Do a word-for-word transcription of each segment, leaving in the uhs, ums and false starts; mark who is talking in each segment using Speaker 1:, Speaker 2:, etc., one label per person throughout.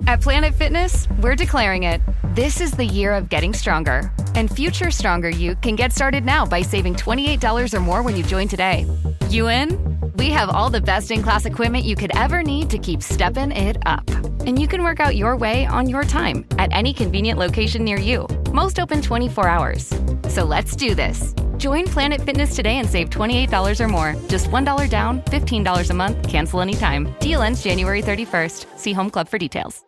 Speaker 1: At Planet Fitness, we're declaring it. This is the year of getting stronger. And future stronger you can get started now by saving twenty-eight dollars or more when you join today. You in? We have all the best-in-class equipment you could ever need to keep stepping it up. And you can work out your way on your time at any convenient location near you. Most open twenty-four hours. So let's do this. Join Planet Fitness today and save twenty-eight dollars or more. Just one dollar down, fifteen dollars a month. Cancel anytime. Deal ends January thirty-first. See Home Club for details.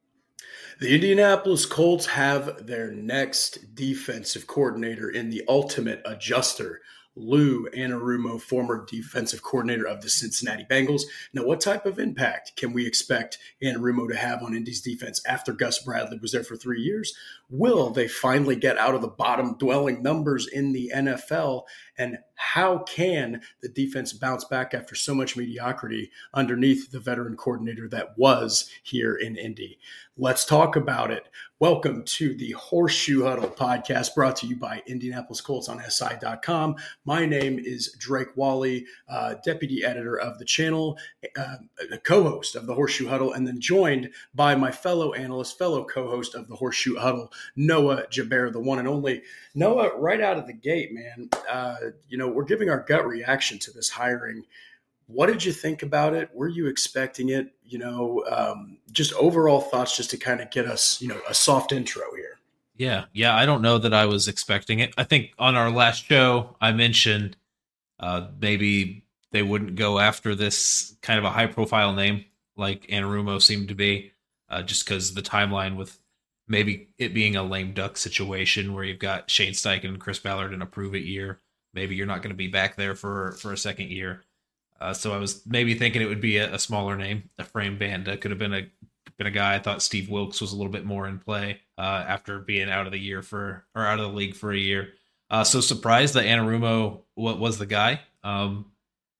Speaker 2: The Indianapolis Colts have their next defensive coordinator in the ultimate adjuster, Lou Anarumo, former defensive coordinator of the Cincinnati Bengals. Now, what type of impact can we expect Anarumo to have on Indy's defense after Gus Bradley was there for three years? Will they finally get out of the bottom dwelling numbers in the N F L? And how can the defense bounce back after so much mediocrity underneath the veteran coordinator that was here in Indy? Let's talk about it. Welcome to the Horseshoe Huddle podcast, brought to you by Indianapolis Colts on S I dot com. My name is Drake Wally, uh, deputy editor of the channel, uh, a co-host of the Horseshoe Huddle, and then joined by my fellow analyst, fellow co-host of the Horseshoe Huddle, Noah Jaber, the one and only. Noah, right out of the gate, man, uh, you know, we're giving our gut reaction to this hiring. What did you think about it? Were you expecting it? You know, um, just overall thoughts, just to kind of get us, you know, a soft intro here.
Speaker 3: Yeah, yeah. I don't know that I was expecting it. I think on our last show, I mentioned uh, maybe they wouldn't go after this kind of a high-profile name like Anarumo seemed to be, uh, just because the timeline with maybe it being a lame duck situation where you've got Shane Steichen and Chris Ballard in a prove-it year. Maybe you're not going to be back there for, for a second year. Uh, so I was maybe thinking it would be a, a smaller name, a frame Banda. Could have been a been a guy. I thought Steve Wilkes was a little bit more in play uh, after being out of the year for or out of the league for a year. Uh, so surprised that Anarumo what was the guy. Um,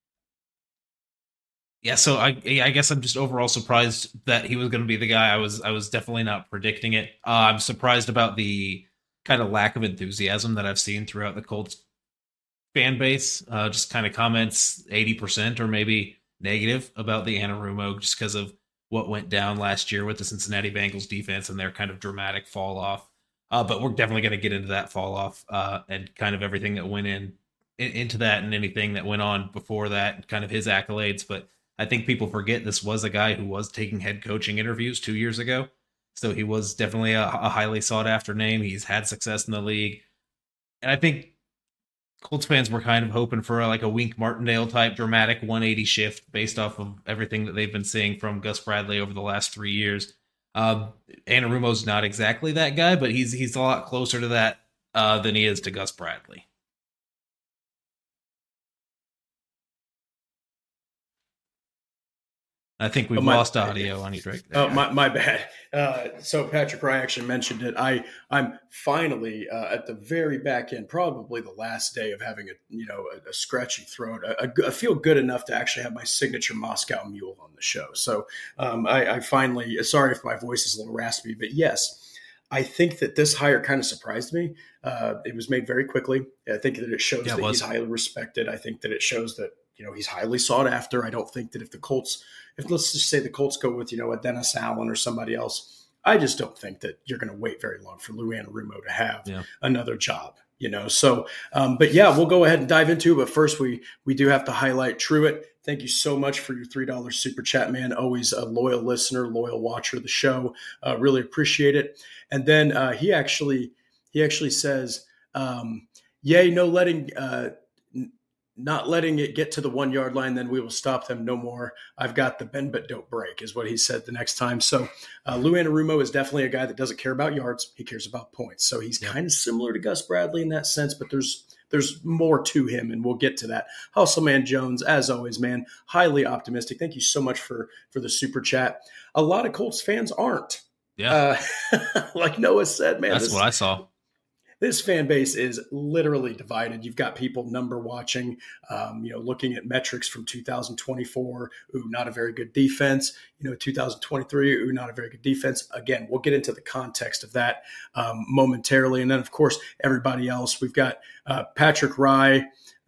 Speaker 3: yeah, so I I guess I'm just overall surprised that he was going to be the guy. I was I was definitely not predicting it. Uh, I'm surprised about the kind of lack of enthusiasm that I've seen throughout the Colts fan base, uh, just kind of comments eighty percent or maybe negative about the Anarumo just because of what went down last year with the Cincinnati Bengals defense and their kind of dramatic fall off. Uh, but we're definitely going to get into that fall off uh, and kind of everything that went in, in into that and anything that went on before that and kind of his accolades. But I think people forget this was a guy who was taking head coaching interviews two years ago. So he was definitely a, a highly sought after name. He's had success in the league. And I think Colts fans were kind of hoping for a, like a Wink Martindale type dramatic one eighty shift based off of everything that they've been seeing from Gus Bradley over the last three years. Um, Anarumo's not exactly that guy, but he's he's a lot closer to that uh, than he is to Gus Bradley. I think we've oh, my, lost audio on you, Drake.
Speaker 2: Oh, uh, my, my bad. Uh, so Patrick Rye actually mentioned it. I, I'm finally uh, at the very back end, probably the last day of having a, you know, a, a scratchy throat. I, I feel good enough to actually have my signature Moscow Mule on the show. So um, I, I finally, sorry if my voice is a little raspy, but yes, I think that this hire kind of surprised me. Uh, it was made very quickly. I think that it shows yeah, it that was. he's highly respected. I think that it shows that, you know, he's highly sought after. I don't think that if the Colts, if let's just say the Colts go with, you know, a Dennis Allen or somebody else, I just don't think that you're going to wait very long for Lou Anarumo to have yeah. another job, you know. So, um, but yeah, we'll go ahead and dive into it. But first, we we do have to highlight Truett. Thank you so much for your three dollars super chat, man. Always a loyal listener, loyal watcher of the show. Uh, really appreciate it. And then uh, he actually he actually says, um, "Yay, no letting." Uh, Not letting it get to the one yard line, then we will stop them no more. I've got the bend but don't break is what he said the next time. So uh, Lou Anarumo is definitely a guy that doesn't care about yards. He cares about points. So he's yeah. kind of similar to Gus Bradley in that sense, but there's there's more to him, and we'll get to that. Hustleman Jones, as always, man, highly optimistic. Thank you so much for for the super chat. A lot of Colts fans aren't.
Speaker 3: Yeah,
Speaker 2: uh, like Noah said, man.
Speaker 3: That's
Speaker 2: this,
Speaker 3: what I saw.
Speaker 2: This fan base is literally divided. You've got people number watching, um, you know, looking at metrics from two thousand twenty-four. Ooh, not a very good defense. You know, two thousand twenty-three. Ooh, not a very good defense. Again, we'll get into the context of that um, momentarily. And then, of course, everybody else. We've got uh, Patrick Rye.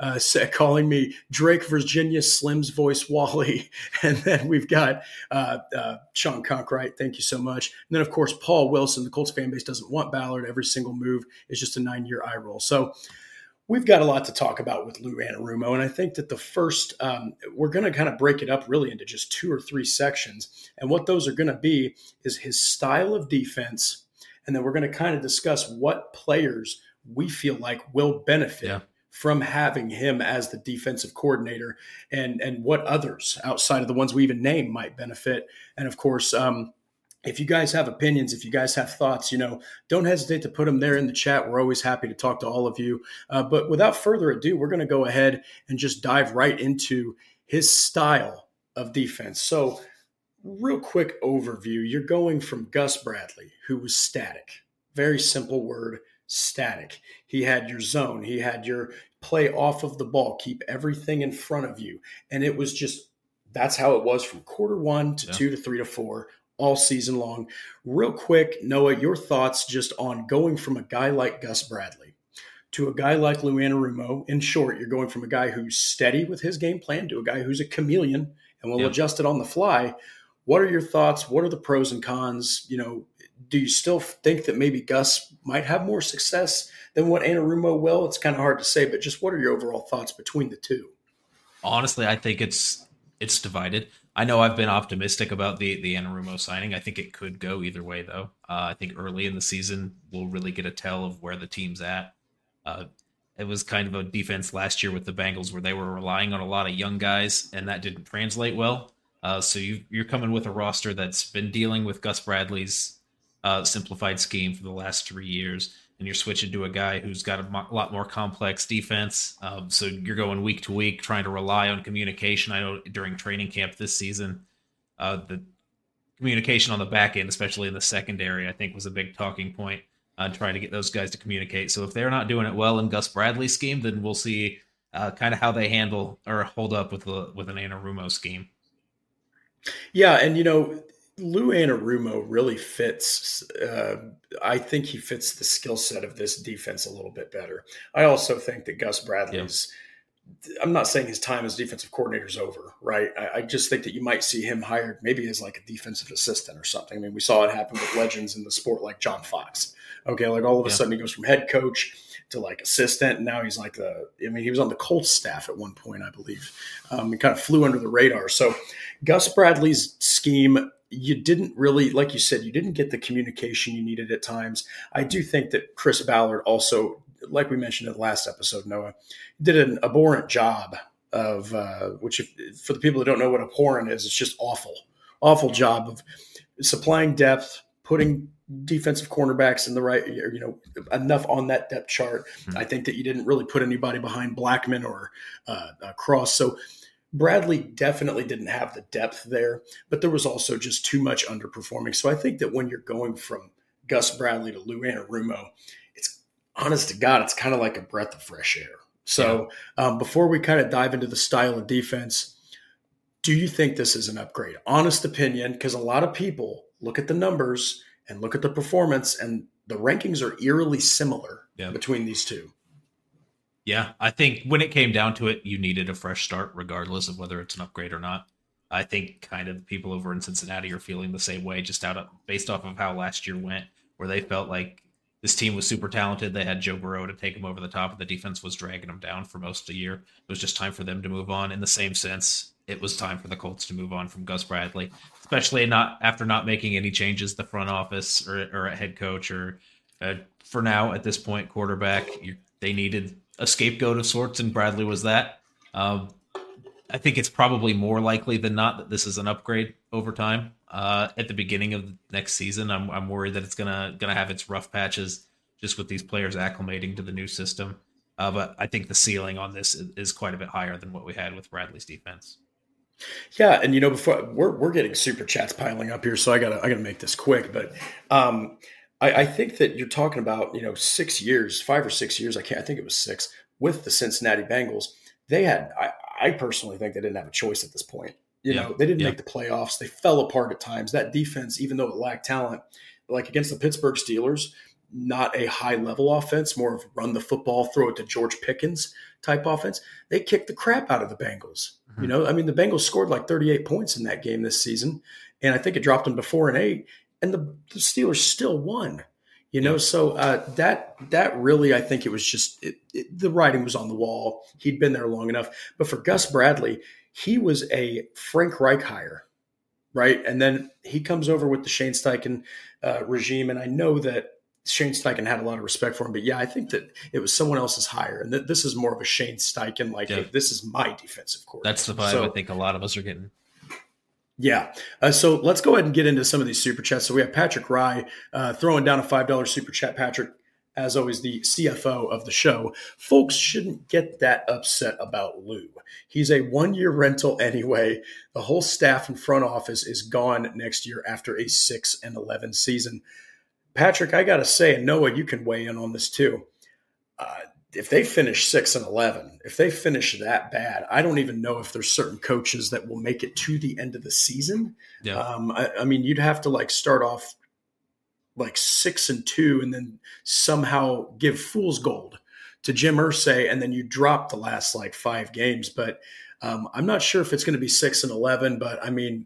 Speaker 2: uh, calling me Drake Virginia Slim's voice Wally. And then we've got uh, uh, Sean Conkright. Thank you so much. And then, of course, Paul Wilson. The Colts fan base doesn't want Ballard. Every single move is just a nine-year eye roll. So we've got a lot to talk about with Lou Anarumo. And I think that the first, um, we're going to kind of break it up really into just two or three sections. And what those are going to be is his style of defense. And then we're going to kind of discuss what players we feel like will benefit yeah. from having him as the defensive coordinator, and, and what others outside of the ones we even named might benefit. And of course, um, if you guys have opinions, if you guys have thoughts, you know, don't hesitate to put them there in the chat. We're always happy to talk to all of you. Uh, but without further ado, we're going to go ahead and just dive right into his style of defense. So real quick overview, you're going from Gus Bradley, who was static, very simple word, static. He had your zone. He had your play off of the ball, keep everything in front of you. And it was just, that's how it was from quarter one to yeah. two to three to four all season long. Real quick, Noah, your thoughts just on going from a guy like Gus Bradley to a guy like Lou Anarumo. In short, you're going from a guy who's steady with his game plan to a guy who's a chameleon and will yeah. adjust it on the fly. What are your thoughts? What are the pros and cons? You know, do you still think that maybe Gus might have more success than what Anarumo will? It's kind of hard to say, but just what are your overall thoughts between the two?
Speaker 3: Honestly, I think it's it's divided. I know I've been optimistic about the the Anarumo signing. I think it could go either way, though. Uh, I think early in the season, we'll really get a tell of where the team's at. Uh, it was kind of a defense last year with the Bengals where they were relying on a lot of young guys, and that didn't translate well. Uh, so you, you're coming with a roster that's been dealing with Gus Bradley's uh, simplified scheme for the last three years, and you're switching to a guy who's got a mo- lot more complex defense. Um, so you're going week to week, trying to rely on communication. I know during training camp this season, uh, the communication on the back end, especially in the secondary, I think was a big talking point, uh, trying to get those guys to communicate. So if they're not doing it well in Gus Bradley's scheme, then we'll see uh, kind of how they handle or hold up with the, with an Anarumo scheme.
Speaker 2: Yeah, and you know, Lou Anarumo really fits. Uh, I think he fits the skill set of this defense a little bit better. I also think that Gus Bradley's. Yeah. I'm not saying his time as defensive coordinator is over, right? I, I just think that you might see him hired maybe as like a defensive assistant or something. I mean, we saw it happen with legends in the sport like John Fox. Okay, like all of a yeah. sudden he goes from head coach to like assistant, and now he's like the. I mean, he was on the Colts staff at one point, I believe. Um, he kind of flew under the radar. So Gus Bradley's scheme, you didn't really, like you said, you didn't get the communication you needed at times. I do think that Chris Ballard also, like we mentioned in the last episode, Noah, did an abhorrent job of, uh, which if, for the people that don't know what abhorrent is, it's just awful, awful job of supplying depth, putting defensive cornerbacks in the right, you know, enough on that depth chart. Mm-hmm. I think that you didn't really put anybody behind Blackman or uh, uh, Cross. So Bradley definitely didn't have the depth there, but there was also just too much underperforming. So I think that when you're going from Gus Bradley to Lou Anarumo, it's honest to God, it's kind of like a breath of fresh air. So yeah. um, before we kind of dive into the style of defense, do you think this is an upgrade? Honest opinion, because a lot of people look at the numbers and look at the performance, and the rankings are eerily similar yeah. between these two.
Speaker 3: Yeah, I think when it came down to it, you needed a fresh start, regardless of whether it's an upgrade or not. I think kind of the people over in Cincinnati are feeling the same way, just out of based off of how last year went, where they felt like this team was super talented. They had Joe Burrow to take them over the top, and the defense was dragging them down for most of the year. It was just time for them to move on. In the same sense, it was time for the Colts to move on from Gus Bradley, especially not after not making any changes the front office or or a head coach or uh, for now at this point quarterback. You, they needed a scapegoat of sorts, and Bradley was that. Um, I think it's probably more likely than not that this is an upgrade over time. Uh, at the beginning of the next season, I'm I'm worried that it's gonna gonna have its rough patches just with these players acclimating to the new system. Uh, but I think the ceiling on this is, is quite a bit higher than what we had with Bradley's defense.
Speaker 2: Yeah, and you know, before we're we're getting super chats piling up here, so I gotta I gotta make this quick. But um, I, I think that you're talking about you know six years, five or six years. I can't. I think it was six with the Cincinnati Bengals. They had. I, I personally think they didn't have a choice at this point. You yeah. know, they didn't yeah. make the playoffs. They fell apart at times. That defense, even though it lacked talent, like against the Pittsburgh Steelers, not a high level offense, more of run the football, throw it to George Pickens type offense. They kicked the crap out of the Bengals. Mm-hmm. You know, I mean, the Bengals scored like thirty-eight points in that game this season, and I think it dropped them to four and eight, and the, the Steelers still won. You know, so uh, that that really, I think it was just it, it, the writing was on the wall. He'd been there long enough. But for Gus Bradley, he was a Frank Reich hire, right? And then he comes over with the Shane Steichen uh, regime. And I know that Shane Steichen had a lot of respect for him. But, yeah, I think that it was someone else's hire. And th- this is more of a Shane Steichen, like, yeah. hey, this is my defensive coordinator.
Speaker 3: That's the vibe so, I think a lot of us are getting.
Speaker 2: Yeah. Uh, so let's go ahead and get into some of these super chats. So we have Patrick Rye uh, throwing down a five dollars super chat. Patrick, as always, the C F O of the show. Folks shouldn't get that upset about Lou. He's a one-year rental anyway. The whole staff and front office is gone next year after a six and eleven season. Patrick, I got to say, and Noah, you can weigh in on this too. Uh, if they finish six and eleven, if they finish that bad, I don't even know if there's certain coaches that will make it to the end of the season. Yeah. Um, I, I mean, you'd have to like start off like six and two, and then somehow give fool's gold to Jim Irsay, and then you drop the last like five games. But um, I'm not sure if it's going to be six and eleven. But I mean,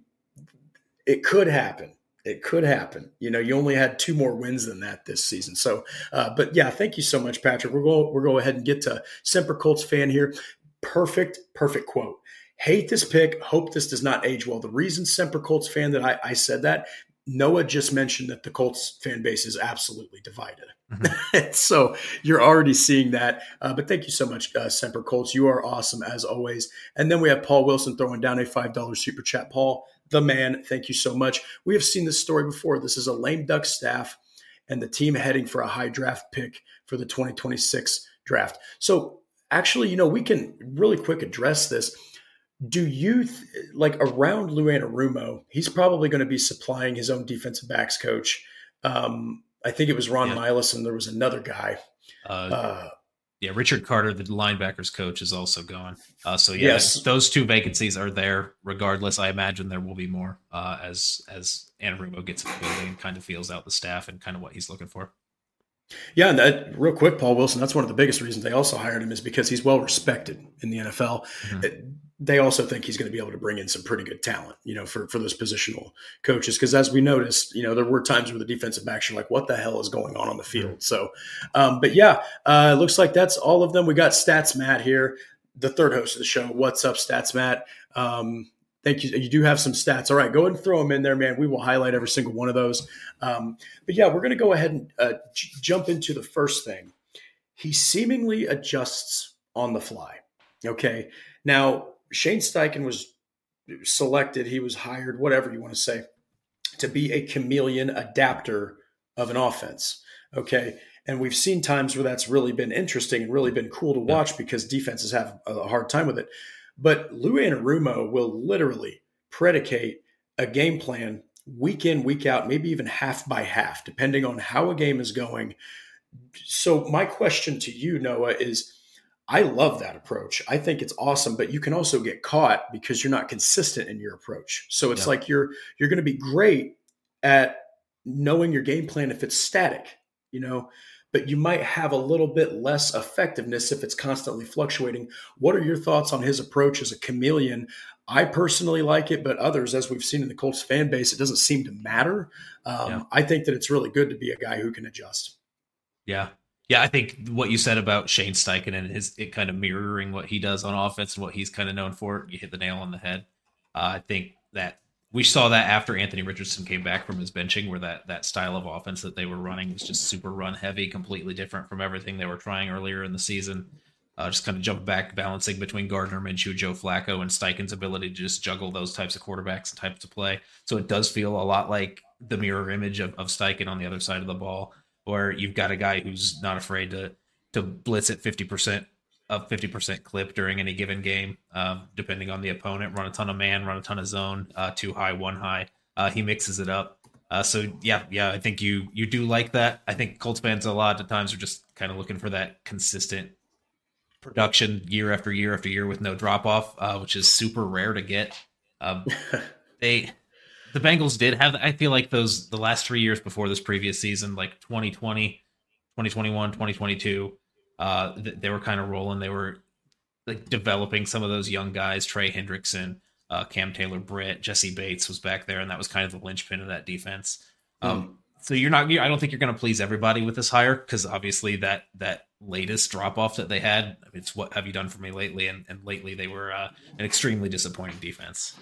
Speaker 2: it could happen. It could happen. You know, you only had two more wins than that this season. So, uh, but yeah, thank you so much, Patrick. We're going we're go ahead and get to Semper Colts fan here. Perfect, perfect quote. Hate this pick. Hope this does not age well. The reason Semper Colts fan that I, I said that, Noah just mentioned that the Colts fan base is absolutely divided. Mm-hmm. So you're already seeing that. Uh, but thank you so much, uh, Semper Colts. You are awesome as always. And then we have Paul Wilson throwing down a five dollars super chat. Paul, the man, thank you so much. We have seen this story before. This is a lame duck staff and the team heading for a high draft pick for the twenty twenty-six draft. So actually, you know, we can really quick address this. Do you, th- like around Lou Anarumo, he's probably going to be supplying his own defensive backs coach. Um, I think it was Ron yeah. Miles, and there was another guy.
Speaker 3: Uh, uh, yeah, Richard Carter, the linebackers coach, is also gone. Uh, so yeah, yes. those two vacancies are there regardless. I imagine there will be more uh, as as Anarumo gets in the building and kind of feels out the staff and kind of what he's looking for.
Speaker 2: Yeah, and that, real quick, Paul Wilson, that's one of the biggest reasons they also hired him is because he's well respected in the N F L. Mm-hmm. It, they also think he's going to be able to bring in some pretty good talent, you know, for, for those positional coaches. Because as we noticed, you know, there were times where the defensive backs are like, what the hell is going on on the field? So, um, but yeah, uh, it looks like that's all of them. We got Stats Matt here, the third host of the show. What's up, Stats Matt? Um, thank you. You do have some stats. All right, go ahead and throw them in there, man. We will highlight every single one of those. Um, but yeah, we're going to go ahead and uh, j- jump into the first thing. He seemingly adjusts on the fly. Okay. Now, Shane Steichen was selected, he was hired, whatever you want to say, to be a chameleon adapter of an offense. Okay. And we've seen times where that's really been interesting and really been cool to watch yeah. because defenses have a hard time with it. But Lou Anarumo will literally predicate a game plan week in, week out, maybe even half by half, depending on how a game is going. So my question to you, Noah, is I love that approach. I think it's awesome, but you can also get caught because you're not consistent in your approach. So it's yeah. like you're you're going to be great at knowing your game plan if it's static, you know, but you might have a little bit less effectiveness if it's constantly fluctuating. What are your thoughts on his approach as a chameleon? I personally like it, but others, as we've seen in the Colts fan base, it doesn't seem to matter. Um, yeah. I think that it's really good to be a guy who can adjust.
Speaker 3: Yeah. Yeah, I think what you said about Shane Steichen and his it kind of mirroring what he does on offense and what he's kind of known for, you hit the nail on the head. Uh, I think that we saw that after Anthony Richardson came back from his benching, where that that style of offense that they were running was just super run heavy, completely different from everything they were trying earlier in the season. Uh, just kind of jump back, balancing between Gardner Minshew, Joe Flacco, and Steichen's ability to just juggle those types of quarterbacks and types of play. So it does feel a lot like the mirror image of, of Steichen on the other side of the ball, where you've got a guy who's not afraid to to blitz at fifty percent of fifty percent clip during any given game, um, depending on the opponent, run a ton of man, run a ton of zone, uh, two high, one high. Uh, he mixes it up. Uh, so yeah, yeah, I think you you do like that. I think Colts fans a lot of times are just kind of looking for that consistent production year after year after year with no drop off, uh, which is super rare to get. Um, they. The Bengals did have, I feel like those, the last three years before this previous season, like twenty twenty, twenty twenty-one, twenty twenty-two, uh, they were kind of rolling. They were like developing some of those young guys, Trey Hendrickson, uh, Cam Taylor-Britt, Jesse Bates was back there, and that was kind of the linchpin of that defense. Mm. Um, so you're not, I don't think you're going to please everybody with this hire, because obviously that that latest drop off that they had, it's what have you done for me lately? And, and lately they were uh, an extremely disappointing defense.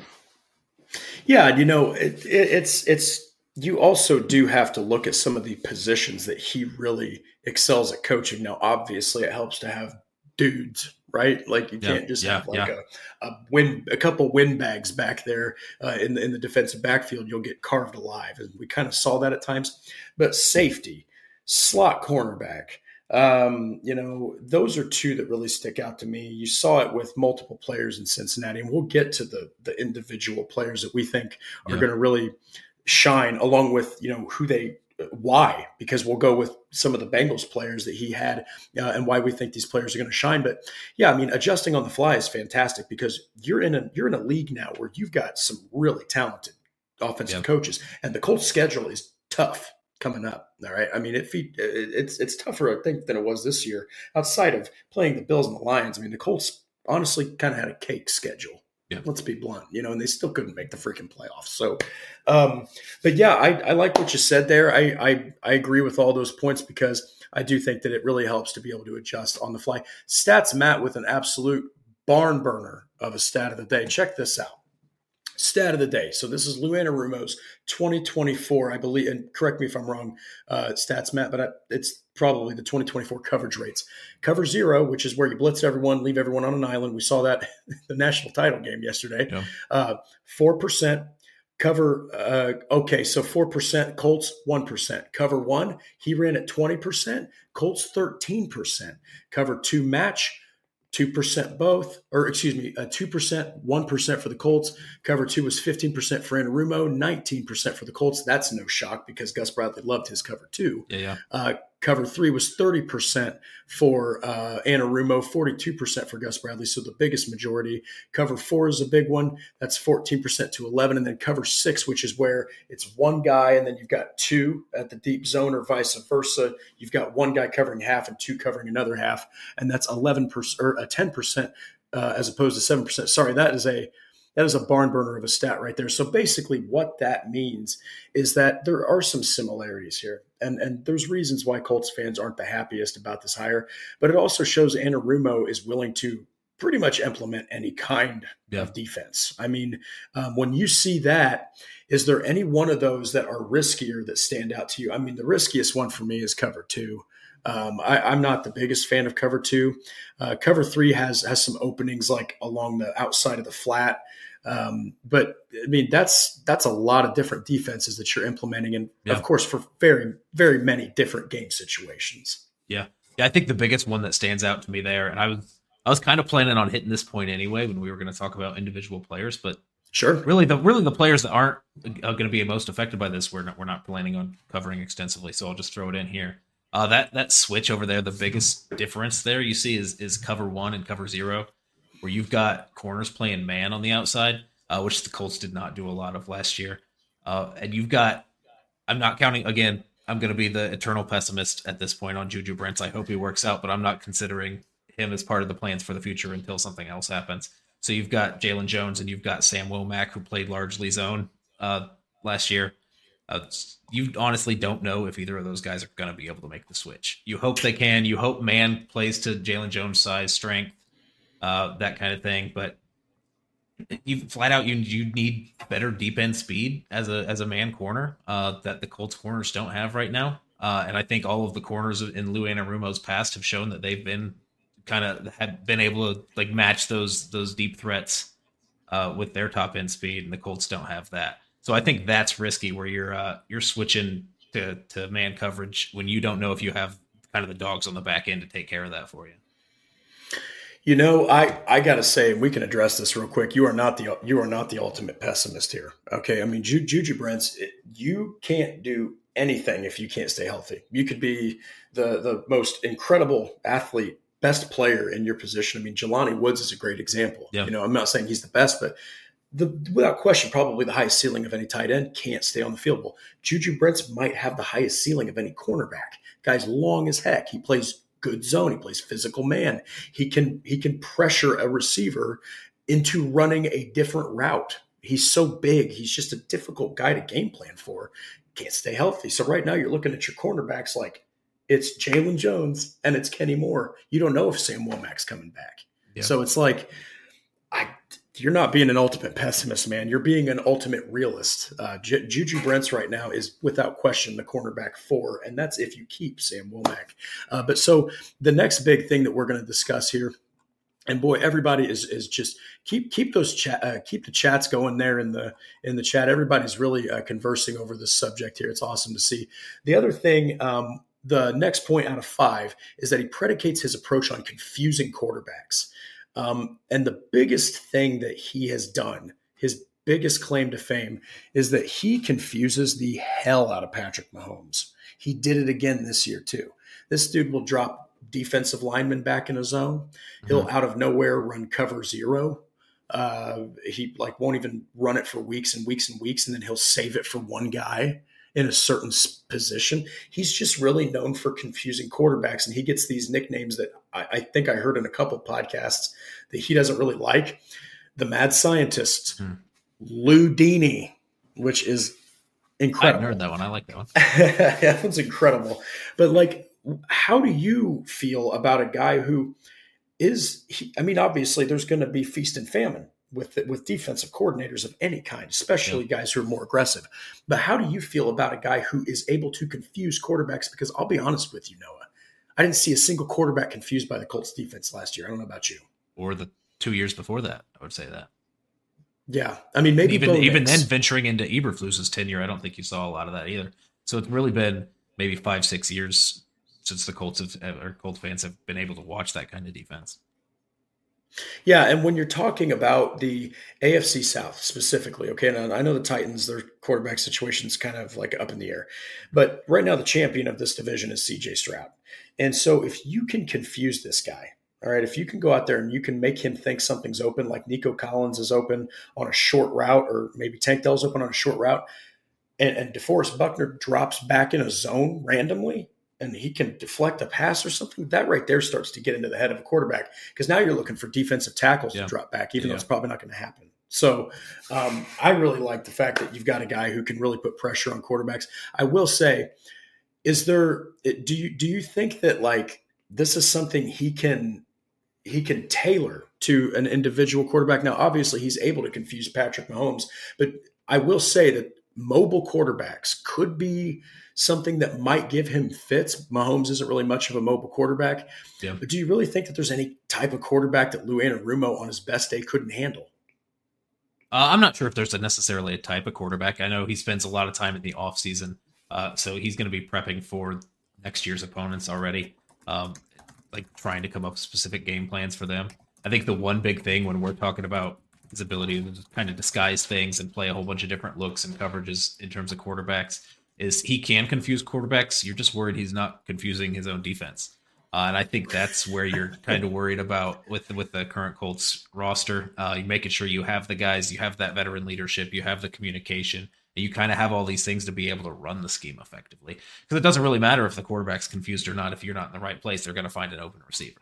Speaker 2: Yeah, you know, it, it, it's it's you also do have to look at some of the positions that he really excels at coaching. Now, obviously, it helps to have dudes, right? Like you can't yeah, just yeah, have like yeah. a, a win, a couple windbags back there uh, in the in the defensive backfield. You'll get carved alive, and we kind of saw that at times. But safety, slot cornerback, um, you know, those are two that really stick out to me. You saw it with multiple players in Cincinnati, and we'll get to the the individual players that we think are yeah. going to really shine, along with you know who they. Why? Because we'll go with some of the Bengals players that he had uh, and why we think these players are going to shine. But yeah, I mean, adjusting on the fly is fantastic, because you're in a you're in a league now where you've got some really talented offensive yep. coaches, and the Colts schedule is tough coming up. All right, I mean, it, it's it's tougher, I think, than it was this year. Outside of playing the Bills and the Lions, I mean, the Colts honestly kind of had a cake schedule. Yeah. Let's be blunt, you know, and they still couldn't make the freaking playoffs. So, um, but yeah, I, I like what you said there. I, I I agree with all those points, because I do think that it really helps to be able to adjust on the fly. Stats Matt with an absolute barn burner of a stat of the day. Check this out. Stat of the day. So this is Lou Anarumo's twenty twenty-four, I believe, and correct me if I'm wrong, uh, Stats Matt, but I, it's probably the twenty twenty-four coverage rates. Cover zero, which is where you blitz everyone, leave everyone on an island. We saw that the national title game yesterday. Yeah. Uh, four percent. Cover, uh, okay, so four percent, Colts, one percent. Cover one, he ran at twenty percent, Colts thirteen percent. Cover two match, two percent both, or excuse me, uh, two percent, one percent for the Colts. Cover two was fifteen percent for Anarumo, nineteen percent for the Colts. That's no shock, because Gus Bradley loved his cover two.
Speaker 3: Yeah, yeah.
Speaker 2: Uh, cover three was thirty percent for uh, Anarumo, forty-two percent for Gus Bradley, so the biggest majority. Cover four is a big one. That's fourteen percent to eleven. And then cover six, which is where it's one guy and then you've got two at the deep zone, or vice versa. You've got one guy covering half and two covering another half, and that's eleven percent or a ten percent uh, as opposed to seven percent. Sorry, that is a That is a barn burner of a stat right there. So basically what that means is that there are some similarities here. And, and there's reasons why Colts fans aren't the happiest about this hire. But it also shows Anarumo is willing to pretty much implement any kind yeah. of defense. I mean, um, when you see that, is there any one of those that are riskier that stand out to you? I mean, the riskiest one for me is cover two. Um, I, I'm not the biggest fan of cover two. Uh, cover three has has some openings like along the outside of the flat. Um, but I mean, that's that's a lot of different defenses that you're implementing, and yeah. of course, for very, very many different game situations.
Speaker 3: Yeah, yeah. I think the biggest one that stands out to me there, and I was I was kind of planning on hitting this point anyway when we were going to talk about individual players, but
Speaker 2: sure,
Speaker 3: really the really the players that aren't going to be most affected by this, we're not we're not planning on covering extensively. So I'll just throw it in here. Uh, that that switch over there, the biggest difference there you see is is cover one and cover zero, where you've got corners playing man on the outside, uh, which the Colts did not do a lot of last year. Uh, and you've got, I'm not counting, again, I'm going to be the eternal pessimist at this point on Juju Brents. I hope he works out, but I'm not considering him as part of the plans for the future until something else happens. So you've got Jalen Jones and you've got Sam Womack, who played largely zone uh, last year. Uh, you honestly don't know if either of those guys are going to be able to make the switch. You hope they can. You hope man plays to Jalen Jones' size, strength, uh, that kind of thing. But you flat out you you need better deep end speed as a as a man corner uh, that the Colts corners don't have right now. Uh, and I think all of the corners in Lou Anarumo's past have shown that they've been kind of had been able to like match those those deep threats uh, with their top end speed, and the Colts don't have that. So I think that's risky, where you're uh, you're switching to, to man coverage when you don't know if you have kind of the dogs on the back end to take care of that for you.
Speaker 2: You know, I, I got to say, we can address this real quick. You are not the you are not the ultimate pessimist here. Okay, I mean, Ju- Juju Brents, it, you can't do anything if you can't stay healthy. You could be the the most incredible athlete, best player in your position. I mean, Jelani Woods is a great example. Yeah. You know, I'm not saying he's the best, but The, without question, probably the highest ceiling of any tight end, can't stay on the field. Well, Juju Brents might have the highest ceiling of any cornerback, Guy's long as heck. He plays good zone. He plays physical man. He can he can pressure a receiver into running a different route. He's so big. He's just a difficult guy to game plan for. Can't stay healthy. So right now you're looking at your cornerbacks like it's Jalen Jones and it's Kenny Moore. You don't know if Sam Womack's coming back. Yeah. So it's like, I, you're not being an ultimate pessimist, man. You're being an ultimate realist. Uh, J- Juju Brents right now is without question the cornerback four, and that's if you keep Sam Womack. Uh, but so the next big thing that we're going to discuss here, and boy, everybody is is just keep keep those chat uh, keep the chats going there in the in the chat. Everybody's really uh, conversing over this subject here. It's awesome to see. The other thing, um, the next point out of five is that he predicates his approach on confusing quarterbacks. Um, and the biggest thing that he has done, his biggest claim to fame, is that he confuses the hell out of Patrick Mahomes. He did it again this year too. This dude will drop defensive linemen back in a zone. He'll mm-hmm. out of nowhere run cover zero. Uh, he like won't even run it for weeks and weeks and weeks, and then he'll save it for one guy in a certain position. He's just really known for confusing quarterbacks, and he gets these nicknames that I, I think I heard in a couple of podcasts that he doesn't really like. The Mad Scientist, hmm. Lou Dini, which is incredible.
Speaker 3: I haven't heard that one. I like that one.
Speaker 2: That one's incredible. But like, how do you feel about a guy who is, he, I mean, obviously there's going to be feast and famine with with defensive coordinators of any kind, especially yep. guys who are more aggressive. But how do you feel about a guy who is able to confuse quarterbacks? Because I'll be honest with you, Noah, I didn't see a single quarterback confused by the Colts defense last year. I don't know about you.
Speaker 3: Or the two years before that, I would say that.
Speaker 2: Yeah. I mean, maybe
Speaker 3: even even then venturing into Eberflus's tenure, I don't think you saw a lot of that either. So it's really been maybe five, six years since the Colts have, or Colts fans have been able to watch that kind of defense.
Speaker 2: Yeah, and when you're talking about the A F C South specifically, okay, and I know the Titans, their quarterback situation is kind of like up in the air, but right now the champion of this division is C J Stroud. And so if you can confuse this guy, all right, if you can go out there and you can make him think something's open, like Nico Collins is open on a short route, or maybe Tank Dell's open on a short route, and, and DeForest Buckner drops back in a zone randomly, and he can deflect a pass or something, that right there starts to get into the head of a quarterback, because now you're looking for defensive tackles yeah. to drop back, even yeah. though it's probably not going to happen. So um, I really like the fact that you've got a guy who can really put pressure on quarterbacks. I will say, is there, do you, do you think that like this is something he can, he can tailor to an individual quarterback? Now, obviously he's able to confuse Patrick Mahomes, but I will say that mobile quarterbacks could be something that might give him fits. Mahomes isn't really much of a mobile quarterback. Yeah. But do you really think that there's any type of quarterback that Lou Anarumo on his best day couldn't handle?
Speaker 3: Uh, I'm not sure if there's a necessarily a type of quarterback. I know he spends a lot of time in the offseason, uh, so he's going to be prepping for next year's opponents already, um, like trying to come up with specific game plans for them. I think the one big thing when we're talking about his ability to kind of disguise things and play a whole bunch of different looks and coverages in terms of quarterbacks is he can confuse quarterbacks. You're just worried he's not confusing his own defense. Uh, and I think that's where you're kind of worried about with, with the current Colts roster. Uh, you're making sure you have the guys, you have that veteran leadership, you have the communication, and you kind of have all these things to be able to run the scheme effectively. Because it doesn't really matter if the quarterback's confused or not. If you're not in the right place, they're going to find an open receiver.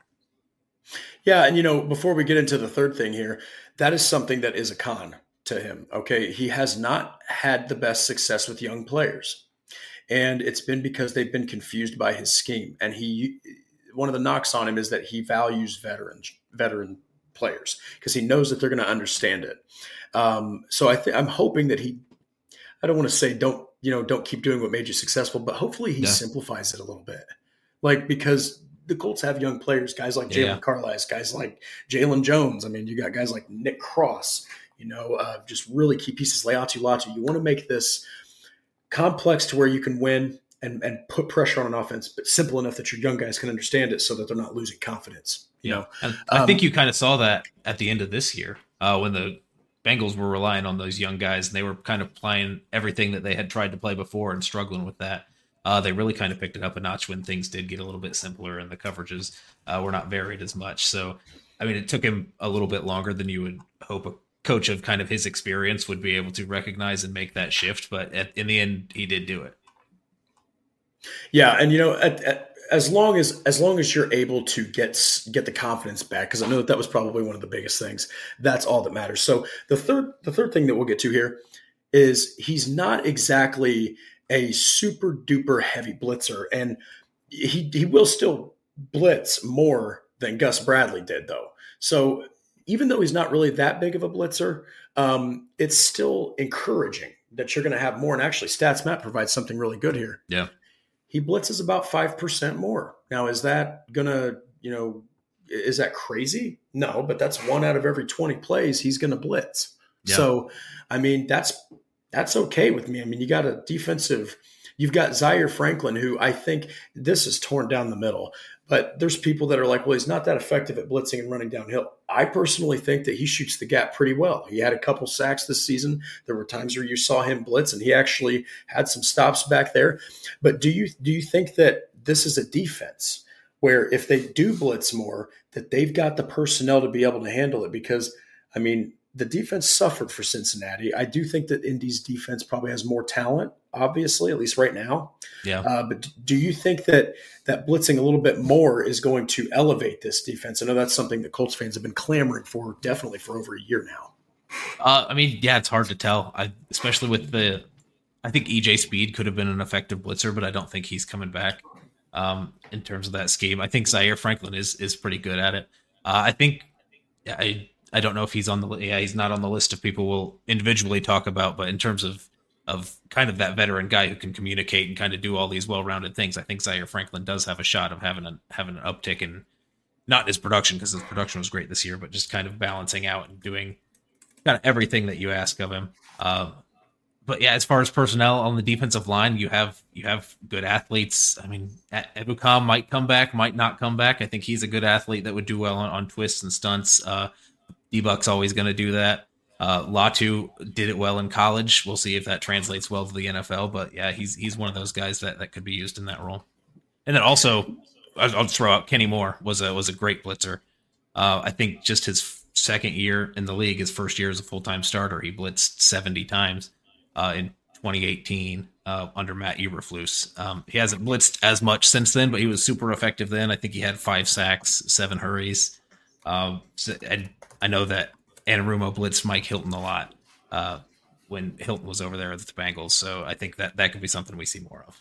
Speaker 2: Yeah, and you know, before we get into the third thing here, that is something that is a con to him. Okay, he has not had the best success with young players, and it's been because they've been confused by his scheme. And he, one of the knocks on him is that he values veteran veteran players because he knows that they're going to understand it. Um, so I think I'm hoping that he, I don't want to say don't you know don't keep doing what made you successful, but hopefully he yeah. simplifies it a little bit, like because the Colts have young players, guys like Jalen yeah. Carlisle, guys like Jalen Jones. I mean, you got guys like Nick Cross, you know, uh, just really key pieces. Leatu Latu. You want to make this complex to where you can win and, and put pressure on an offense, but simple enough that your young guys can understand it so that they're not losing confidence. You know,
Speaker 3: and I um, think you kind of saw that at the end of this year uh, when the Bengals were relying on those young guys and they were kind of playing everything that they had tried to play before and struggling with that. Uh, they really kind of picked it up a notch when things did get a little bit simpler and the coverages uh, were not varied as much. So, I mean, it took him a little bit longer than you would hope a coach of kind of his experience would be able to recognize and make that shift. But at, in the end, he did do it.
Speaker 2: Yeah, and you know, at, at, as long as as long as you're able to get get the confidence back, because I know that that was probably one of the biggest things. That's all that matters. So the third the third thing that we'll get to here is he's not exactly a super duper heavy blitzer, and he he will still blitz more than Gus Bradley did, though. So even though he's not really that big of a blitzer, um, it's still encouraging that you're going to have more. And actually, StatsMap provides something really good here.
Speaker 3: Yeah.
Speaker 2: He blitzes about five percent more. Now, is that going to, you know, is that crazy? No, but that's one out of every twenty plays he's going to blitz. Yeah. So, I mean, that's that's okay with me. I mean, you got a defensive – you've got Zaire Franklin, who I think this is torn down the middle. But there's people that are like, well, he's not that effective at blitzing and running downhill. I personally think that he shoots the gap pretty well. He had a couple sacks this season. There were times where you saw him blitz, and he actually had some stops back there. But do you do you think that this is a defense where if they do blitz more, that they've got the personnel to be able to handle it? Because, I mean, the defense suffered for Cincinnati. I do think that Indy's defense probably has more talent, obviously, at least right now.
Speaker 3: Yeah.
Speaker 2: Uh, but do you think that that blitzing a little bit more is going to elevate this defense? I know that's something that Colts fans have been clamoring for definitely for over a year now.
Speaker 3: Uh, I mean, yeah, it's hard to tell, I, especially with the – I think E J Speed could have been an effective blitzer, but I don't think he's coming back um, in terms of that scheme. I think Zaire Franklin is is pretty good at it. Uh, I think I – I don't know if he's on the yeah he's not on the list of people we'll individually talk about, but in terms of of kind of that veteran guy who can communicate and kind of do all these well-rounded things, I think Zaire Franklin does have a shot of having a having an uptick in not in his production, because his production was great this year, but just kind of balancing out and doing kind of everything that you ask of him. Uh, but yeah, as far as personnel on the defensive line, you have you have good athletes. I mean, Ebukam might come back, might not come back. I think he's a good athlete that would do well on, on twists and stunts. Uh, D-Buck's always going to do that. Uh, Latu did it well in college. We'll see if that translates well to the N F L. But yeah, he's he's one of those guys that, that could be used in that role. And then also, I'll, I'll throw out Kenny Moore was a was a great blitzer. Uh, I think just his second year in the league, his first year as a full time starter, he blitzed seventy times uh, in twenty eighteen uh, under Matt Eberflus. Um, he hasn't blitzed as much since then, but he was super effective then. I think he had five sacks, seven hurries, um, and I know that Anarumo blitzed Mike Hilton a lot uh, when Hilton was over there with the Bengals. So I think that that could be something we see more of.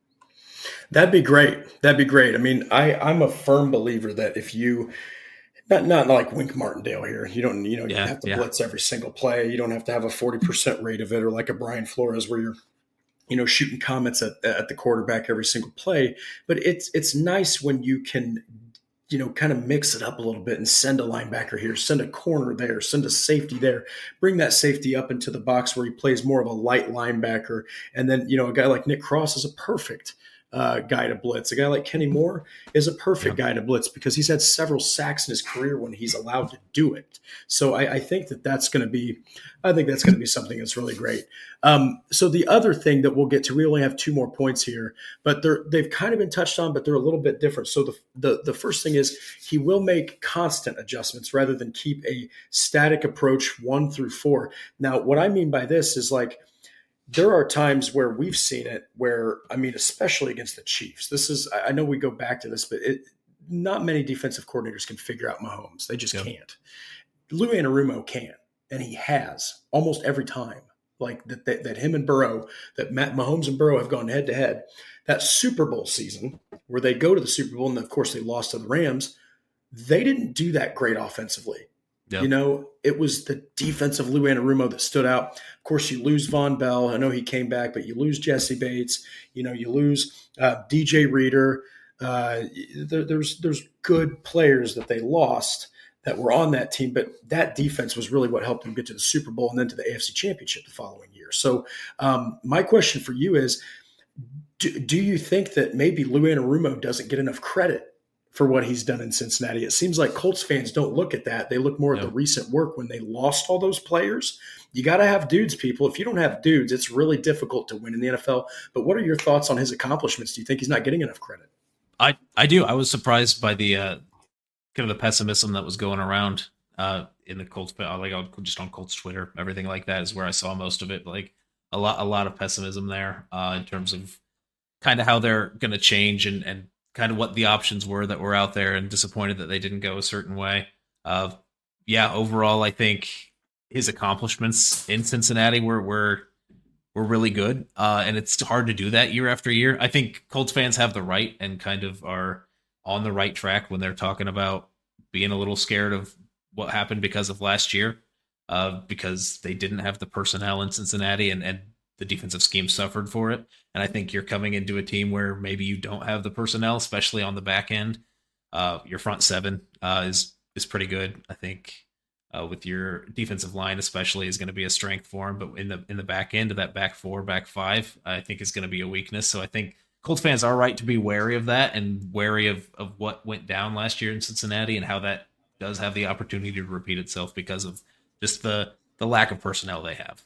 Speaker 2: That'd be great. That'd be great. I mean, I, I'm a firm believer that if you not not like Wink Martindale here, you don't you know you
Speaker 3: yeah,
Speaker 2: have to
Speaker 3: yeah.
Speaker 2: blitz every single play. You don't have to have a forty percent rate of it, or like a Brian Flores where you're you know shooting comments at at the quarterback every single play. But it's it's nice when you can you know, kind of mix it up a little bit and send a linebacker here, send a corner there, send a safety there, bring that safety up into the box where he plays more of a light linebacker. And then, you know, a guy like Nick Cross is a perfect uh, guy to blitz. A guy like Kenny Moore is a perfect
Speaker 3: yeah.
Speaker 2: guy to blitz because he's had several sacks in his career when he's allowed to do it. So I, I think that that's going to be, I think that's going to be something that's really great. Um, so the other thing that we'll get to, we only have two more points here, but they're, they've kind of been touched on, but they're a little bit different. So the, the, the first thing is he will make constant adjustments rather than keep a static approach one through four. Now, what I mean by this is like, there are times where we've seen it where, I mean, especially against the Chiefs, this is, I know we go back to this, but it, not many defensive coordinators can figure out Mahomes. They just yep. can't. Lou Anarumo can, and he has almost every time. Like that, that, that him and Burrow, that Matt Mahomes and Burrow have gone head to head. That Super Bowl season where they go to the Super Bowl and of course they lost to the Rams, they didn't do that great offensively. Yep. You know, it was the defense of Lou Anarumo that stood out. Of course, you lose Von Bell. I know he came back, but you lose Jesse Bates. You know, you lose uh, D J Reader. Uh, there, there's there's good players that they lost that were on that team, but that defense was really what helped them get to the Super Bowl and then to the A F C Championship the following year. So um, my question for you is, do, do you think that maybe Lou Anarumo doesn't get enough credit for what he's done in Cincinnati? It seems like Colts fans don't look at that. They look more at
Speaker 3: no.
Speaker 2: the recent work when they lost all those players. You got to have dudes, people. If you don't have dudes, it's really difficult to win in the N F L. But what are your thoughts on his accomplishments? Do you think he's not getting enough credit?
Speaker 3: I, I do. I was surprised by the uh, kind of the pessimism that was going around uh, in the Colts, like just on Colts Twitter, everything like that is where I saw most of it. Like a lot, a lot of pessimism there uh, in terms of kind of how they're going to change and, and kind of what the options were that were out there, and disappointed that they didn't go a certain way. Uh, yeah, overall, I think his accomplishments in Cincinnati were were were really good, uh, and it's hard to do that year after year. I think Colts fans have the right and kind of are on the right track when they're talking about being a little scared of what happened because of last year, uh, because they didn't have the personnel in Cincinnati, and, and the defensive scheme suffered for it. And I think you're coming into a team where maybe you don't have the personnel, especially on the back end. Uh, your front seven uh, is is pretty good. I think uh, with your defensive line, especially, is going to be a strength for him. But in the in the back end of that back four, back five, I think is going to be a weakness. So I think Colts fans are right to be wary of that and wary of of what went down last year in Cincinnati and how that does have the opportunity to repeat itself because of just the the lack of personnel they have.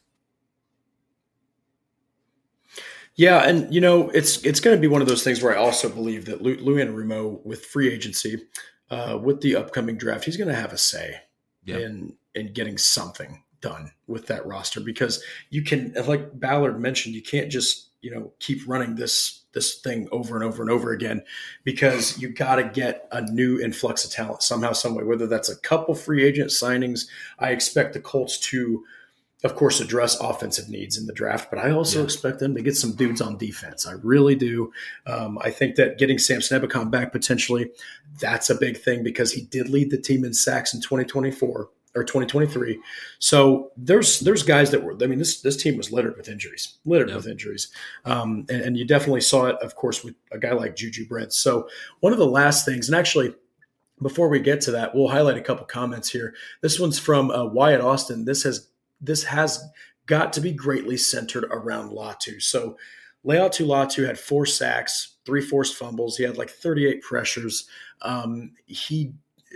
Speaker 2: Yeah, and you know, it's it's going to be one of those things where I also believe that Lou, Lou Anarumo, with free agency, uh, with the upcoming draft, he's going to have a say yep. in in getting something done with that roster, because you can, like Ballard mentioned, you can't just you know keep running this this thing over and over and over again, because you got to get a new influx of talent somehow, some way. Whether that's a couple free agent signings, I expect the Colts to, of course, address offensive needs in the draft, but I also yeah. expect them to get some dudes on defense. I really do. Um, I think that getting Samson Ebukam back potentially, that's a big thing, because he did lead the team in sacks in twenty twenty-four or twenty twenty-three. So there's there's guys that were, I mean, this this team was littered with injuries, littered yep. with injuries. Um, and, and you definitely saw it, of course, with a guy like Juju Brents. So one of the last things, and actually, before we get to that, we'll highlight a couple comments here. This one's from uh, Wyatt Austin. This has This has got to be greatly centered around Latu. So Laiatu Latu had four sacks, three forced fumbles. He had like thirty-eight pressures. Um, he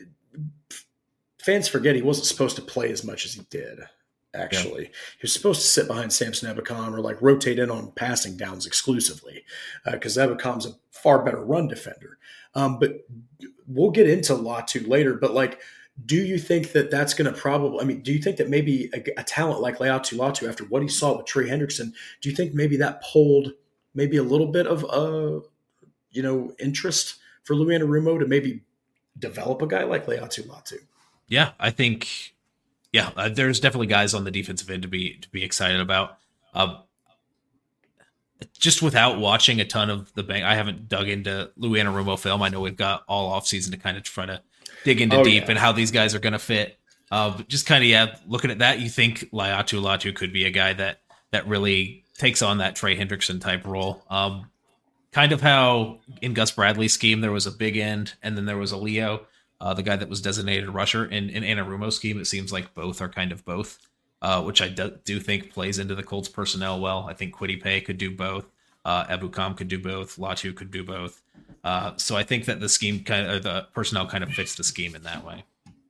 Speaker 2: fans forget he wasn't supposed to play as much as he did, actually. Yeah. He was supposed to sit behind Samson Ebukam or like rotate in on passing downs exclusively, because uh, Ebukam's a far better run defender. Um, but we'll get into Latu later, but like, do you think that that's going to probably – I mean, do you think that maybe a, a talent like Laiatu Latu, after what he saw with Trey Hendrickson, do you think maybe that pulled maybe a little bit of, uh, you know, interest for Lou Anarumo to maybe develop a guy like Laiatu Latu?
Speaker 3: Yeah, I think – yeah, uh, there's definitely guys on the defensive end to be to be excited about. Uh, just without watching a ton of the bank – I haven't dug into Lou Anarumo film. I know we've got all offseason to kind of try to – dig into oh, deep yeah. and how these guys are going to fit. Uh, but just kind of, yeah, looking at that, you think Laiatu Latu could be a guy that that really takes on that Trey Hendrickson type role. Um, kind of how in Gus Bradley's scheme, there was a big end and then there was a Leo, uh, the guy that was designated rusher. In, in Anarumo's scheme, it seems like both are kind of both, uh, which I do, do think plays into the Colts personnel well. I think Kwity Paye could do both. Uh, Ebukam could do both. Latu could do both. Uh, so I think that the scheme kind of, the personnel kind of fits the scheme in that way.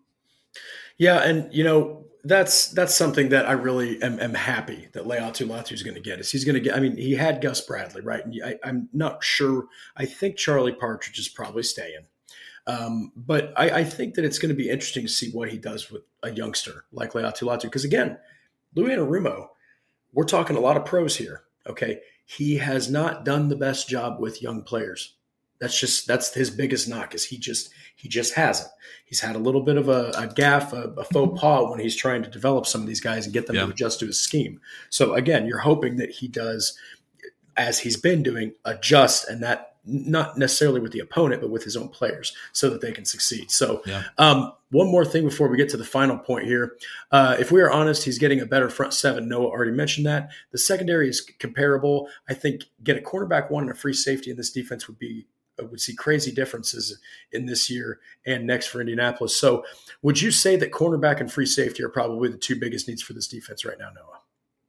Speaker 2: Yeah. And, you know, that's, that's something that I really am, am happy that Laiatu Latu is going to get. Is he's going to get, I mean, he had Gus Bradley, right? And I, I'm not sure. I think Charlie Partridge is probably staying. Um, but I, I think that it's going to be interesting to see what he does with a youngster like Laiatu Latu. Because again, Lou Anarumo, we're talking a lot of pros here. Okay. He has not done the best job with young players. That's just, that's his biggest knock, is he just, he just hasn't. He's had a little bit of a, a gaffe, a, a faux pas when he's trying to develop some of these guys and get them yeah. to adjust to his scheme. So again, you're hoping that he does, as he's been doing, adjust, and that not necessarily with the opponent, but with his own players, so that they can succeed. So
Speaker 3: yeah.
Speaker 2: um, one more thing before we get to the final point here. Uh, if we are honest, he's getting a better front seven. Noah already mentioned that. The secondary is comparable. I think get a cornerback one and a free safety in this defense would be, would see crazy differences in this year and next for Indianapolis. So would you say that cornerback and free safety are probably the two biggest needs for this defense right now, Noah?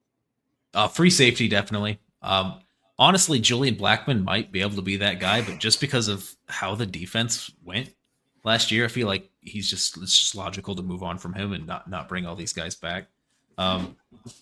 Speaker 3: Uh, free safety, definitely. Um, honestly, Julian Blackmon might be able to be that guy, but just because of how the defense went last year, I feel like he's just, it's just logical to move on from him and not, not bring all these guys back. Um,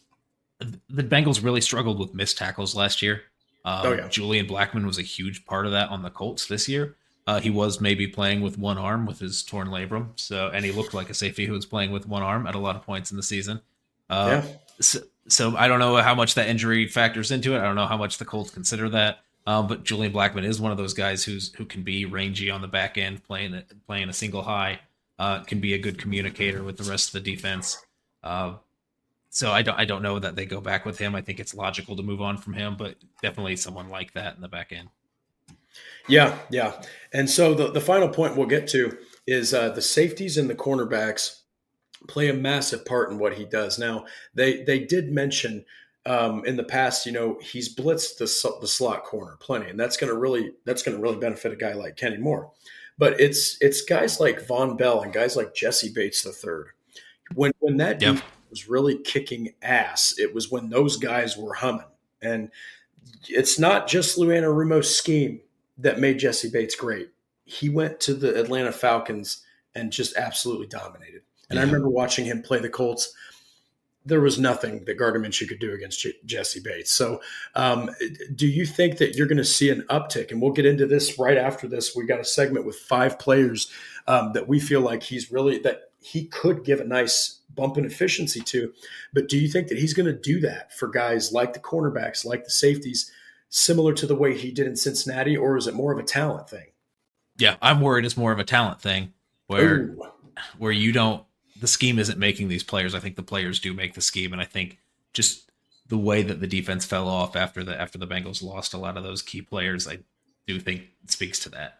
Speaker 3: the Bengals really struggled with missed tackles last year. Um, oh, yeah. Julian Blackmon was a huge part of that on the Colts this year. Uh, he was maybe playing with one arm with his torn labrum, so and he looked like a safety who was playing with one arm at a lot of points in the season. Uh, yeah. so, so I don't know how much that injury factors into it. I don't know how much the Colts consider that. Um, but Julian Blackmon is one of those guys who's who can be rangy on the back end, playing playing a single high, uh, can be a good communicator with the rest of the defense. Uh, so I don't I don't know that they go back with him. I think it's logical to move on from him, but definitely someone like that in the back end.
Speaker 2: Yeah, yeah. And so the, the final point we'll get to is uh, the safeties and the cornerbacks play a massive part in what he does. Now, they they did mention um, in the past, you know, he's blitzed the, the slot corner plenty, and that's going to really that's going to really benefit a guy like Kenny Moore. But it's it's guys like Von Bell and guys like Jesse Bates the third. When when that
Speaker 3: yep.
Speaker 2: defense was really kicking ass, it was when those guys were humming. And it's not just Lou Anarumo's scheme that made Jesse Bates great. He went to the Atlanta Falcons and just absolutely dominated. And yeah. I remember watching him play the Colts. There was nothing that Gardner Minshew could do against J- Jesse Bates. So um, do you think that you're going to see an uptick? And we'll get into this right after this. We got a segment with five players um, that we feel like he's really – that he could give a nice bump in efficiency to. But do you think that he's going to do that for guys like the cornerbacks, like the safeties, similar to the way he did in Cincinnati, or is it more of a talent thing?
Speaker 3: Yeah, I'm worried it's more of a talent thing where
Speaker 2: Ooh.
Speaker 3: where you don't – the scheme isn't making these players. I think the players do make the scheme, and I think just the way that the defense fell off after the after the Bengals lost a lot of those key players, I do think speaks to that.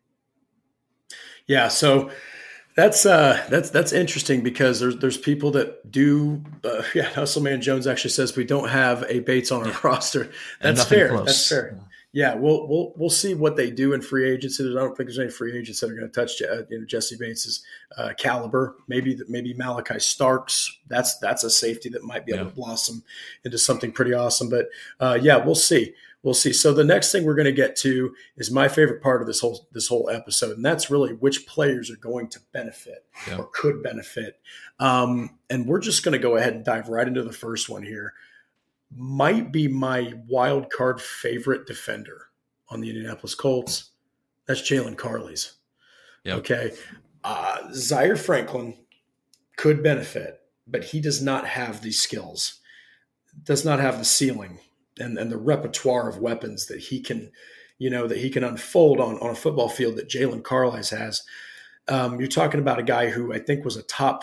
Speaker 2: Yeah, so that's uh, that's that's interesting because there's there's people that do. Uh, yeah, Hustleman Jones actually says we don't have a Bates on our yeah. roster. That's fair. Close. That's fair. Yeah, we'll we'll we'll see what they do in free agency. I don't think there's any free agents that are going to touch uh, you know, Jesse Bates's uh, caliber. Maybe maybe Malachi Starks. That's that's a safety that might be able yeah. to blossom into something pretty awesome. But uh, yeah, we'll see. We'll see. So the next thing we're going to get to is my favorite part of this whole this whole episode, and that's really which players are going to benefit yeah. or could benefit. Um, and we're just going to go ahead and dive right into the first one here. Might be my wild card favorite defender on the Indianapolis Colts. That's Jalen Carlies. Yep. Okay. Uh, Zaire Franklin could benefit, but he does not have these skills, does not have the ceiling and, and the repertoire of weapons that he can, you know, that he can unfold on, on a football field that Jalen Carlies has. Um, you're talking about a guy who I think was a top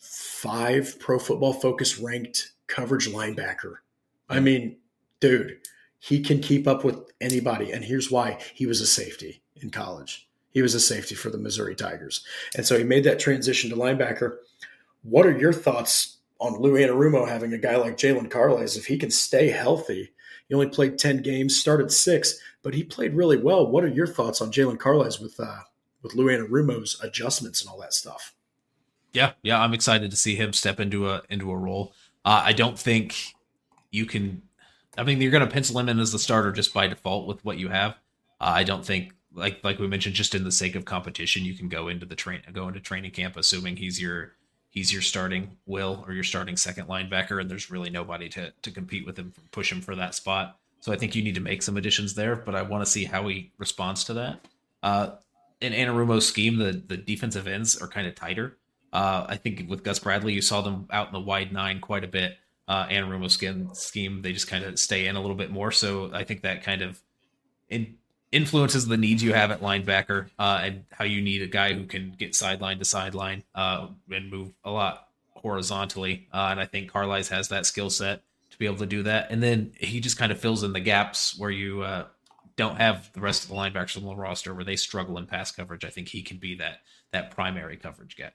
Speaker 2: five Pro Football Focus ranked coverage linebacker. I mean, dude, he can keep up with anybody. And here's why. He was a safety in college. He was a safety for the Missouri Tigers. And so he made that transition to linebacker. What are your thoughts on Lou Anarumo having a guy like Jalen Carlies? If he can stay healthy, he only played ten games, started six, but he played really well. What are your thoughts on Jalen Carlies with, uh, with Lou Anarumo's adjustments and all that stuff?
Speaker 3: Yeah, yeah, I'm excited to see him step into a into a role. Uh, I don't think – you can, I mean, you're going to pencil him in as the starter just by default with what you have. Uh, I don't think, like like we mentioned, just in the sake of competition, you can go into the train, go into training camp assuming he's your he's your starting will or your starting second linebacker, and there's really nobody to to compete with him, push him for that spot. So I think you need to make some additions there, but I want to see how he responds to that. Uh, in Anarumo's scheme, the the defensive ends are kind of tighter. Uh, I think with Gus Bradley, you saw them out in the wide nine quite a bit. Uh, Anarumo's scheme, scheme, they just kind of stay in a little bit more. So I think that kind of in, influences the needs you have at linebacker uh, and how you need a guy who can get sideline to sideline uh, and move a lot horizontally. Uh, and I think Carlies has that skill set to be able to do that. And then he just kind of fills in the gaps where you uh, don't have the rest of the linebackers on the roster where they struggle in pass coverage. I think he can be that that primary coverage guy.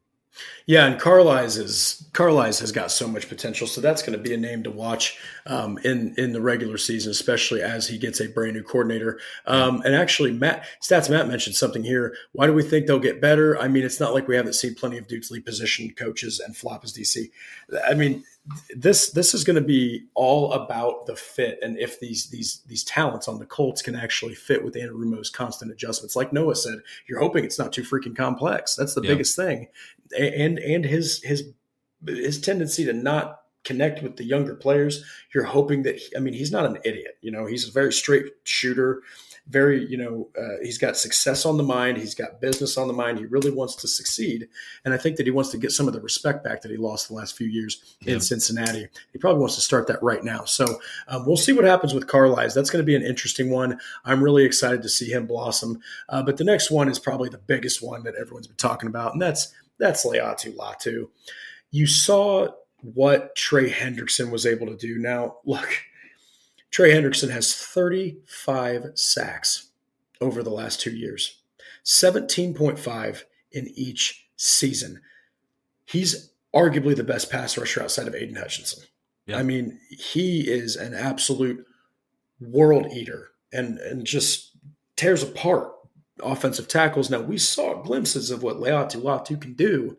Speaker 2: Yeah, and Carlies is Carlies has got so much potential, so that's going to be a name to watch um, in in the regular season, especially as he gets a brand new coordinator. Um, and actually, Matt Stats Matt mentioned something here. Why do we think they'll get better? I mean, it's not like we haven't seen plenty of dudes lead position coaches and flop as D C. I mean, this this is going to be all about the fit, and if these these these talents on the Colts can actually fit with Anarumo's constant adjustments. Like Noah said, you're hoping it's not too freaking complex. That's the yeah. biggest thing. And and his his his tendency to not connect with the younger players. You're hoping that, he, I mean, he's not an idiot. You know, he's a very straight shooter, very, you know, uh, he's got success on the mind. He's got business on the mind. He really wants to succeed. And I think that he wants to get some of the respect back that he lost the last few years yeah. in Cincinnati. He probably wants to start that right now. So um, we'll see what happens with Carlisle. That's going to be an interesting one. I'm really excited to see him blossom. Uh, but the next one is probably the biggest one that everyone's been talking about, and that's that's Laiatu Latu. You saw what Trey Hendrickson was able to do. Now, look, Trey Hendrickson has thirty-five sacks over the last two years, seventeen point five in each season. He's arguably the best pass rusher outside of Aiden Hutchinson. Yeah. I mean, he is an absolute world eater and, and just tears apart offensive tackles. Now, we saw glimpses of what Laiatu Latu can do.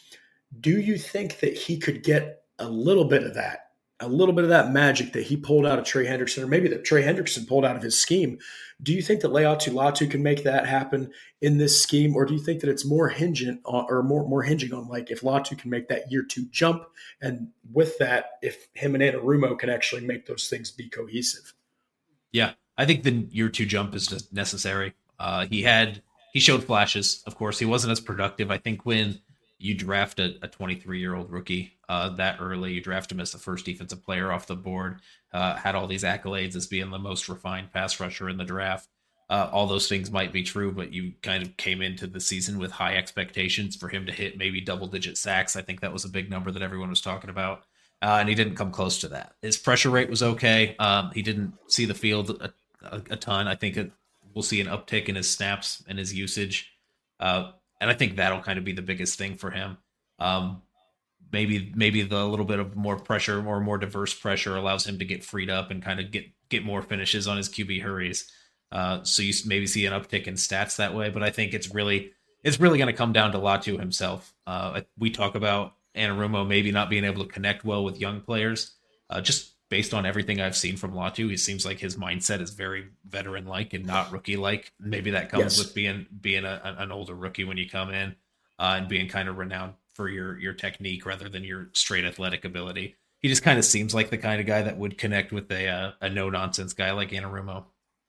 Speaker 2: Do you think that he could get a little bit of that, a little bit of that magic that he pulled out of Trey Hendrickson, or maybe that Trey Hendrickson pulled out of his scheme? Do you think that Laiatu Latu can make that happen in this scheme, or do you think that it's more hinging on, or more more hinging on, like, if Latu can make that year two jump, and with that, if him and Anarumo can actually make those things be cohesive?
Speaker 3: Yeah, I think the year two jump is just necessary. Uh, he had he showed flashes. Of course, he wasn't as productive. I think when you draft a twenty-three-year-old rookie uh, that early, you draft him as the first defensive player off the board, uh, had all these accolades as being the most refined pass rusher in the draft. Uh, all those things might be true, but you kind of came into the season with high expectations for him to hit maybe double-digit sacks. I think that was a big number that everyone was talking about, uh, and he didn't come close to that. His pressure rate was okay. Um, he didn't see the field a, a, a ton. I think it, we'll see an uptick in his snaps and his usage. Uh, And I think that'll kind of be the biggest thing for him. Um, maybe maybe the little bit of more pressure or more diverse pressure allows him to get freed up and kind of get get more finishes on his Q B hurries. Uh, so you maybe see an uptick in stats that way. But I think it's really it's really going to come down to Latu himself. Uh, we talk about Anarumo maybe not being able to connect well with young players. Uh, just based on everything I've seen from Latu, he seems like his mindset is very veteran-like and not rookie-like. Maybe that comes yes. with being being a, an older rookie when you come in uh, and being kind of renowned for your your technique rather than your straight athletic ability. He just kind of seems like the kind of guy that would connect with a uh, a no-nonsense guy like Anarumo.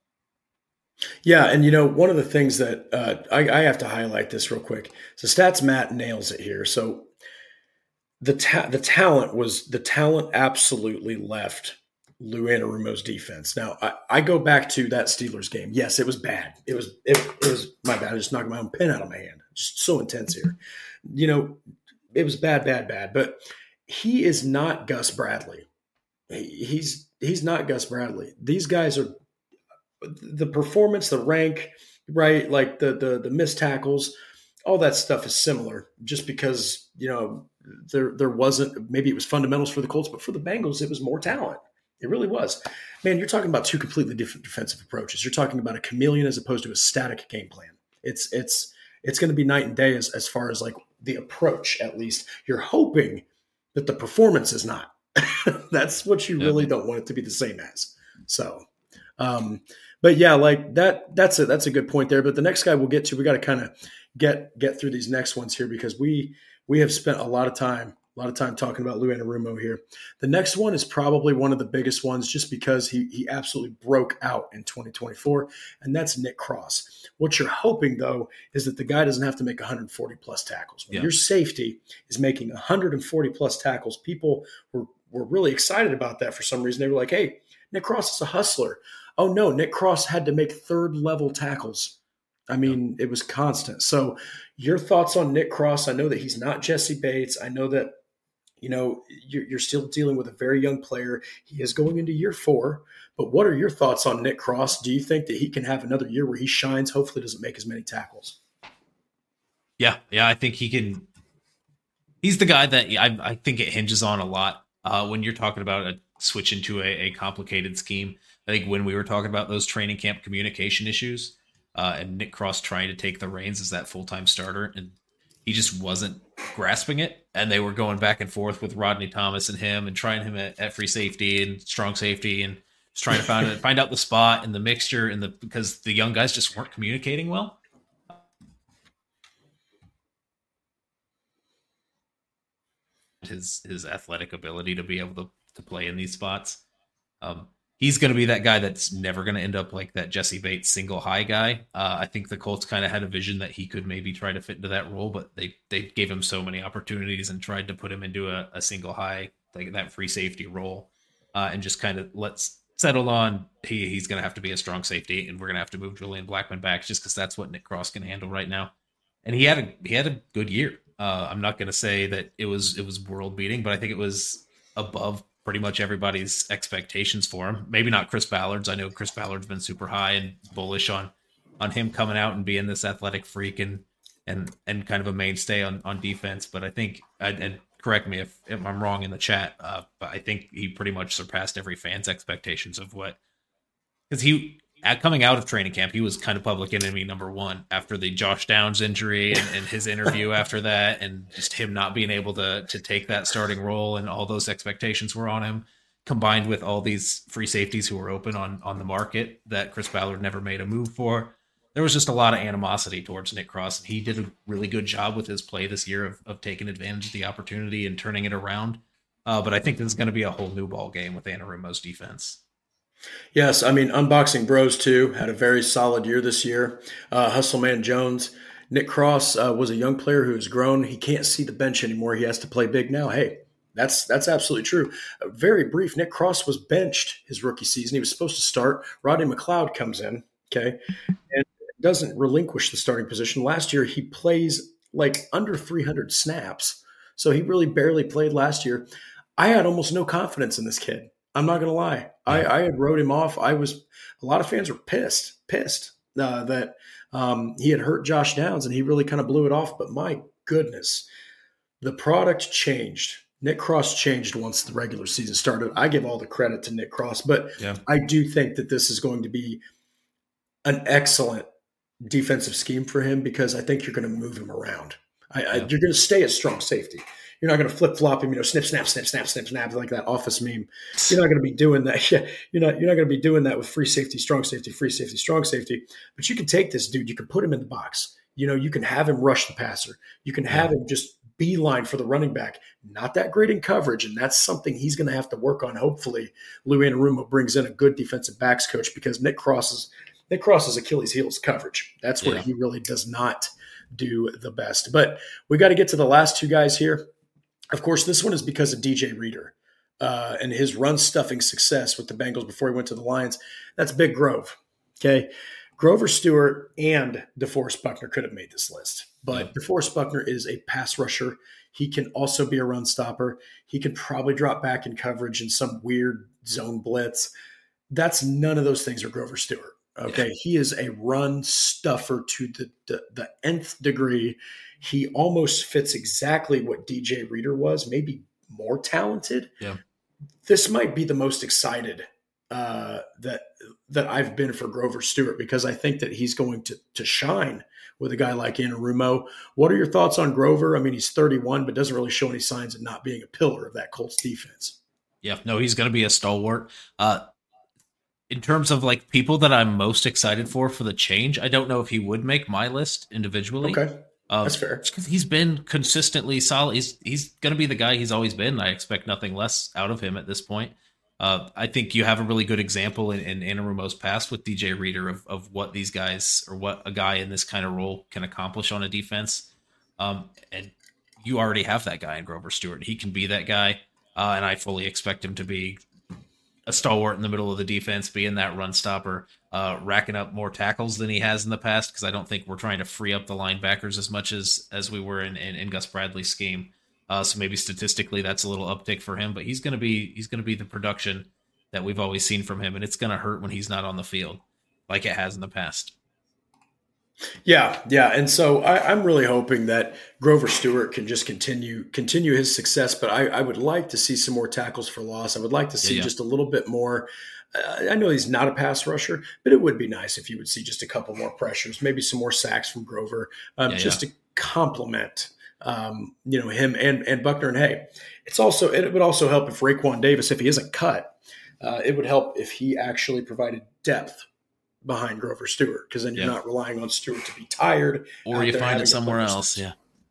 Speaker 2: Yeah, and you know, one of the things that uh, I, I have to highlight this real quick. So Stats Matt nails it here. So The ta- the talent was the talent absolutely left Lou Anarumo's defense. Now I, I go back to that Steelers game. Yes, it was bad. It was it, it was my bad. I just knocked my own pen out of my hand. Just so intense here. You know, it was bad, bad, bad. But he is not Gus Bradley. He, he's he's not Gus Bradley. These guys are the performance, the rank, right? Like the the the missed tackles, all that stuff is similar. Just because, you know, there there wasn't, maybe it was fundamentals for the Colts, but for the Bengals, it was more talent. It really was. Man, you're talking about two completely different defensive approaches. You're talking about a chameleon as opposed to a static game plan. It's it's it's going to be night and day as, as far as like the approach, at least. You're hoping that the performance is not. That's what you really don't want it to be the same as. So, um, but yeah, like that, that's a, that's a good point there. But the next guy we'll get to, we got to kind of get, get through these next ones here because we, we have spent a lot of time, a lot of time talking about Lou Anarumo here. The next one is probably one of the biggest ones just because he he absolutely broke out in twenty twenty-four, and that's Nick Cross. What you're hoping, though, is that the guy doesn't have to make one hundred forty plus tackles. When yeah. your safety is making one hundred forty plus tackles, people were, were really excited about that for some reason. They were like, hey, Nick Cross is a hustler. Oh, no, Nick Cross had to make third-level tackles. I mean, it was constant. So your thoughts on Nick Cross? I know that he's not Jesse Bates. I know that, you know, you're, you're still dealing with a very young player. He is going into year four. But what are your thoughts on Nick Cross? Do you think that he can have another year where he shines, hopefully doesn't make as many tackles?
Speaker 3: Yeah, yeah, I think he can. He's the guy that I, I think it hinges on a lot uh, when you're talking about a switch into a, a complicated scheme. I think when we were talking about those training camp communication issues, Uh, and Nick Cross trying to take the reins as that full-time starter, and he just wasn't grasping it. And they were going back and forth with Rodney Thomas and him and trying him at, at free safety and strong safety and just trying to find, find out the spot and the mixture and the because the young guys just weren't communicating well. his his athletic ability to be able to to play in these spots. Um, he's going to be that guy that's never going to end up like that Jesse Bates single high guy. Uh, I think the Colts kind of had a vision that he could maybe try to fit into that role, but they they gave him so many opportunities and tried to put him into a, a single high, like that free safety role, uh, and just kind of let's settle on he he's going to have to be a strong safety, and we're going to have to move Julian Blackmon back just because that's what Nick Cross can handle right now. And he had a he had a good year. Uh, I'm not going to say that it was it was world beating, but I think it was above pretty much everybody's expectations for him. Maybe not Chris Ballard's. I know Chris Ballard's been super high and bullish on on him coming out and being this athletic freak and and and kind of a mainstay on on defense. But I think, and correct me if, if I'm wrong in the chat, uh, but I think he pretty much surpassed every fan's expectations of what, because he. At coming out of training camp, he was kind of public enemy number one after the Josh Downs injury and, and his interview after that, and just him not being able to to take that starting role, and all those expectations were on him, combined with all these free safeties who were open on on the market that Chris Ballard never made a move for. There was just a lot of animosity towards Nick Cross, and he did a really good job with his play this year of, of taking advantage of the opportunity and turning it around. Uh, but I think this is going to be a whole new ball game with Anarumo's defense.
Speaker 2: Yes, I mean, Unboxing Bros, too, had a very solid year this year. Uh, Hustleman Jones. Nick Cross uh, was a young player who has grown. He can't see the bench anymore. He has to play big now. Hey, that's that's absolutely true. Uh, very brief, Nick Cross was benched his rookie season. He was supposed to start. Rodney McLeod comes in, okay, and doesn't relinquish the starting position. Last year, he plays like under three hundred snaps, so he really barely played last year. I had almost no confidence in this kid. I'm not going to lie. I, I had wrote him off. I was a lot of fans were pissed, pissed uh, that um, he had hurt Josh Downs, and he really kind of blew it off. But my goodness, the product changed. Nick Cross changed once the regular season started. I give all the credit to Nick Cross, but yeah. I do think that this is going to be an excellent defensive scheme for him, because I think you're going to move him around. I, yeah. I, you're going to stay a strong safety. You're not going to flip flop him, you know, snip, snap, snip, snap, snip, snap, like that Office meme. You're not going to be doing that. Yeah, you're not. You're not going to be doing that with free safety, strong safety, free safety, strong safety. But you can take this dude. You can put him in the box. You know, you can have him rush the passer. You can have him just beeline for the running back. Not that great in coverage, and that's something he's going to have to work on. Hopefully, Lou Anarumo brings in a good defensive backs coach, because Nick Cross's Nick Cross's Achilles heel is coverage. That's where yeah. he really does not do the best. But we got to get to the last two guys here. Of course, this one is because of D J Reader uh, and his run-stuffing success with the Bengals before he went to the Lions. That's Big Grove, okay? Grover Stewart and DeForest Buckner could have made this list, but yeah. DeForest Buckner is a pass rusher. He can also be a run stopper. He can probably drop back in coverage in some weird zone blitz. That's none of those things are Grover Stewart. Okay, yeah. He is a run stuffer to the, the the nth degree. He almost fits exactly what D J Reader was, maybe more talented. Yeah, this might be the most excited uh, that that I've been for Grover Stewart, because I think that he's going to to shine with a guy like Anarumo. What are your thoughts on Grover? I mean, he's thirty-one, but doesn't really show any signs of not being a pillar of that Colts defense.
Speaker 3: Yeah, no, he's going to be a stalwart. Uh, In terms of like people that I'm most excited for for the change, I don't know if he would make my list individually.
Speaker 2: Okay, uh, that's fair.
Speaker 3: Because he's been consistently solid. He's he's going to be the guy he's always been. I expect nothing less out of him at this point. Uh, I think you have a really good example in, in Anarumo's past with D J Reader of of what these guys, or what a guy in this kind of role can accomplish on a defense. Um, and you already have that guy in Grover Stewart. He can be that guy, uh, and I fully expect him to be a stalwart in the middle of the defense, being that run stopper, uh, racking up more tackles than he has in the past, because I don't think we're trying to free up the linebackers as much as as we were in, in, in Gus Bradley's scheme. Uh, so maybe statistically that's a little uptick for him, but he's going to be he's going to be the production that we've always seen from him, and it's going to hurt when he's not on the field like it has in the past.
Speaker 2: Yeah, yeah, and so I, I'm really hoping that Grover Stewart can just continue continue his success. But I, I would like to see some more tackles for loss. I would like to see yeah, yeah. just a little bit more. Uh, I know he's not a pass rusher, but it would be nice if you would see just a couple more pressures, maybe some more sacks from Grover, um, yeah, just yeah. to complement, um, you know, him and and Buckner. And hey, it's also it would also help if Raekwon Davis, if he isn't cut, uh, it would help if he actually provided depth behind Grover Stewart, because then you're yeah. not relying on Stewart to be tired.
Speaker 3: Or you find it somewhere else, yeah.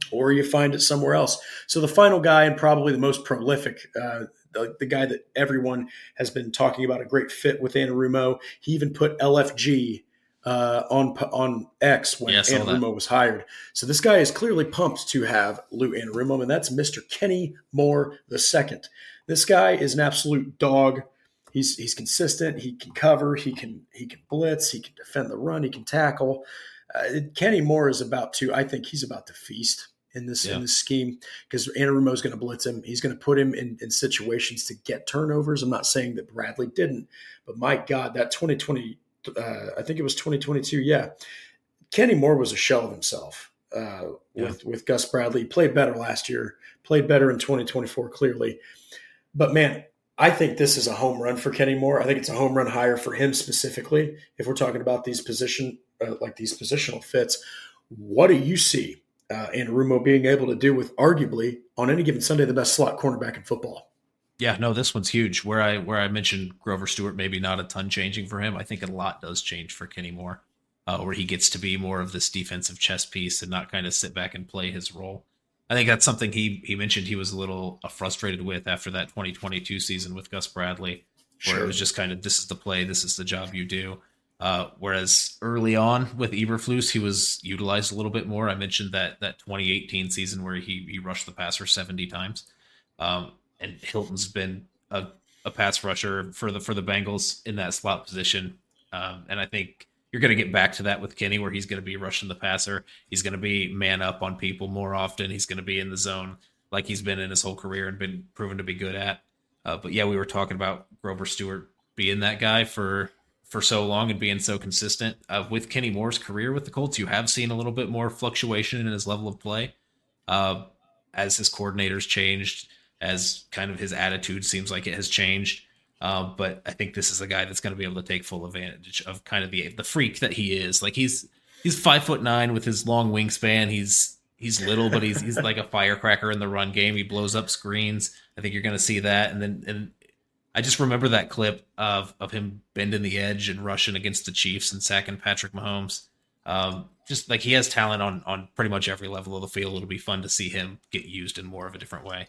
Speaker 2: or you find it somewhere else. So the final guy, and probably the most prolific, uh, the, the guy that everyone has been talking about, a great fit with Anarumo. He even put L F G uh, on on X when
Speaker 3: yeah,
Speaker 2: Anarumo was hired. So this guy is clearly pumped to have Lou Anarumo, and that's Mister Kenny Moore the second. This guy is an absolute dog. He's he's consistent. He can cover. He can he can blitz. He can defend the run. He can tackle. Uh, Kenny Moore is about to. I think he's about to feast in this yeah. in this scheme, because Anarumo is going to blitz him. He's going to put him in, in situations to get turnovers. I'm not saying that Bradley didn't, but my God, that twenty twenty, uh, I think it was twenty twenty-two. Yeah, Kenny Moore was a shell of himself uh, with yeah. with Gus Bradley. He played better last year. Played better in twenty twenty-four, clearly. But man, I think this is a home run for Kenny Moore. I think it's a home run hire for him specifically. If we're talking about these position, uh, like these positional fits, what do you see uh, Anarumo being able to do with arguably on any given Sunday the best slot cornerback in football?
Speaker 3: Yeah, no, this one's huge. Where I where I mentioned Grover Stewart, maybe not a ton changing for him. I think a lot does change for Kenny Moore, uh, where he gets to be more of this defensive chess piece and not kind of sit back and play his role. I think that's something he he mentioned he was a little uh, frustrated with after that twenty twenty-two season with Gus Bradley, where sure. it was just kind of, this is the play, this is the job you do. Uh, whereas early on with Eberflus, he was utilized a little bit more. I mentioned that that twenty eighteen season where he he rushed the passer seventy times. Um, and Hilton's been a, a pass rusher for the for the Bengals in that slot position. Um, and I think you're going to get back to that with Kenny, where he's going to be rushing the passer. He's going to be man up on people more often. He's going to be in the zone like he's been in his whole career and been proven to be good at. Uh, but yeah, we were talking about Grover Stewart being that guy for for so long and being so consistent. Uh, with Kenny Moore's career with the Colts, you have seen a little bit more fluctuation in his level of play uh, as his coordinators changed, as kind of his attitude seems like it has changed. Uh, but I think this is a guy that's going to be able to take full advantage of kind of the the freak that he is. Like he's he's five foot nine with his long wingspan. He's he's little, but he's he's like a firecracker in the run game. He blows up screens. I think you're going to see that. And then and I just remember that clip of of him bending the edge and rushing against the Chiefs and sacking Patrick Mahomes. Um, just like he has talent on on pretty much every level of the field. It'll be fun to see him get used in more of a different way.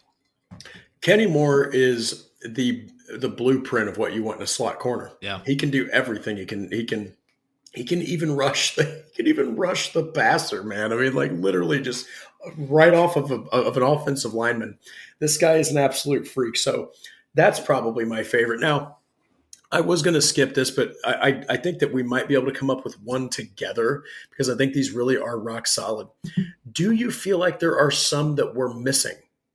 Speaker 2: Kenny Moore is the the blueprint of what you want in a slot corner.
Speaker 3: Yeah,
Speaker 2: he can do everything. He can he can he can even rush the he can even rush the passer, man. I mean, like literally just right off of a, of an offensive lineman. This guy is an absolute freak. So that's probably my favorite. Now, I was going to skip this, but I, I I think that we might be able to come up with one together because I think these really are rock solid. Do you feel like there are some that we're missing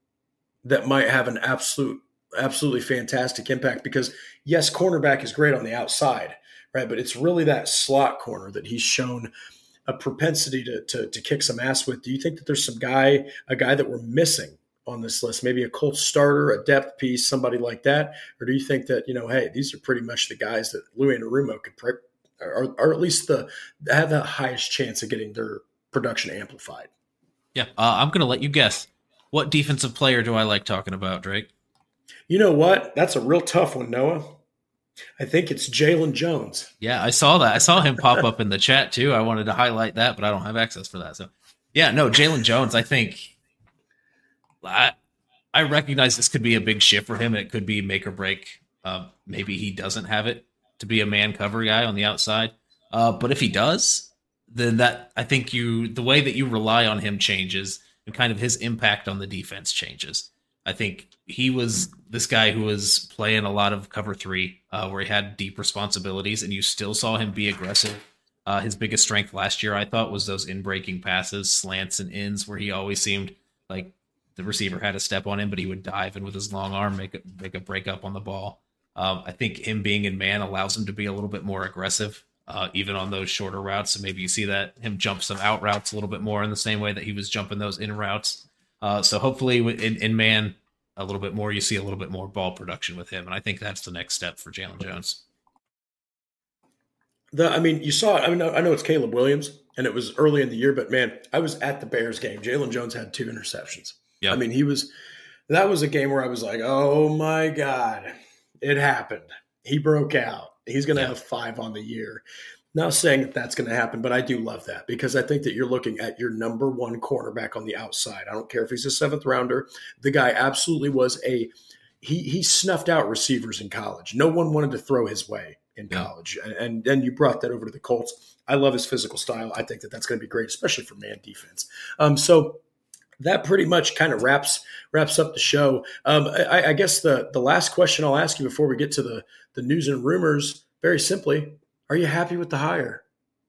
Speaker 2: that might have an absolute, absolutely fantastic impact? Because yes, cornerback is great on the outside, right? But it's really that slot corner that he's shown a propensity to, to, to kick some ass with. Do you think that there's some guy, a guy that we're missing on this list, maybe a Colts starter, a depth piece, somebody like that? Or do you think that, you know, hey, these are pretty much the guys that Lou Anarumo could, pre- or, or at least the have the highest chance of getting their production amplified?
Speaker 3: Yeah, uh, I'm going to let you guess. What defensive player do I like talking about, Drake?
Speaker 2: You know what? That's a real tough one, Noah. I think it's Jalen Jones.
Speaker 3: Yeah, I saw that. I saw him pop up in the chat too. I wanted to highlight that, but I don't have access for that. So, yeah, no, Jalen Jones, I think I, I recognize this could be a big shift for him. And it could be make or break. Uh, maybe he doesn't have it to be a man cover guy on the outside. Uh, but if he does, then that I think you the way that you rely on him changes. And kind of his impact on the defense changes. I think he was this guy who was playing a lot of cover three, uh, where he had deep responsibilities, and you still saw him be aggressive. Uh, his biggest strength last year, I thought, was those in-breaking passes, slants, and ins, where he always seemed like the receiver had a step on him, but he would dive in with his long arm, make a, make a break up on the ball. Um, I think him being in man allows him to be a little bit more aggressive. Uh, even on those shorter routes. So maybe you see that him jump some out routes a little bit more in the same way that he was jumping those in routes. Uh, so hopefully in, in man a little bit more, you see a little bit more ball production with him. And I think that's the next step for Jalen Jones.
Speaker 2: The, I mean, you saw it. I mean, I know it's Caleb Williams and it was early in the year, but man, I was at the Bears game. Jalen Jones had two interceptions. Yeah. I mean, he was, that was a game where I was like, oh my God, it happened. He broke out. He's going to yeah. have five on the year. Not saying that that's going to happen, but I do love that because I think that you're looking at your number one cornerback on the outside. I don't care if he's a seventh rounder. The guy absolutely was a he. He snuffed out receivers in college. No one wanted to throw his way in college, yeah. and then you brought that over to the Colts. I love his physical style. I think that that's going to be great, especially for man defense. Um, so that pretty much kind of wraps wraps up the show. Um, I, I guess the the last question I'll ask you before we get to the the news and rumors, very simply. Are you happy with the hire?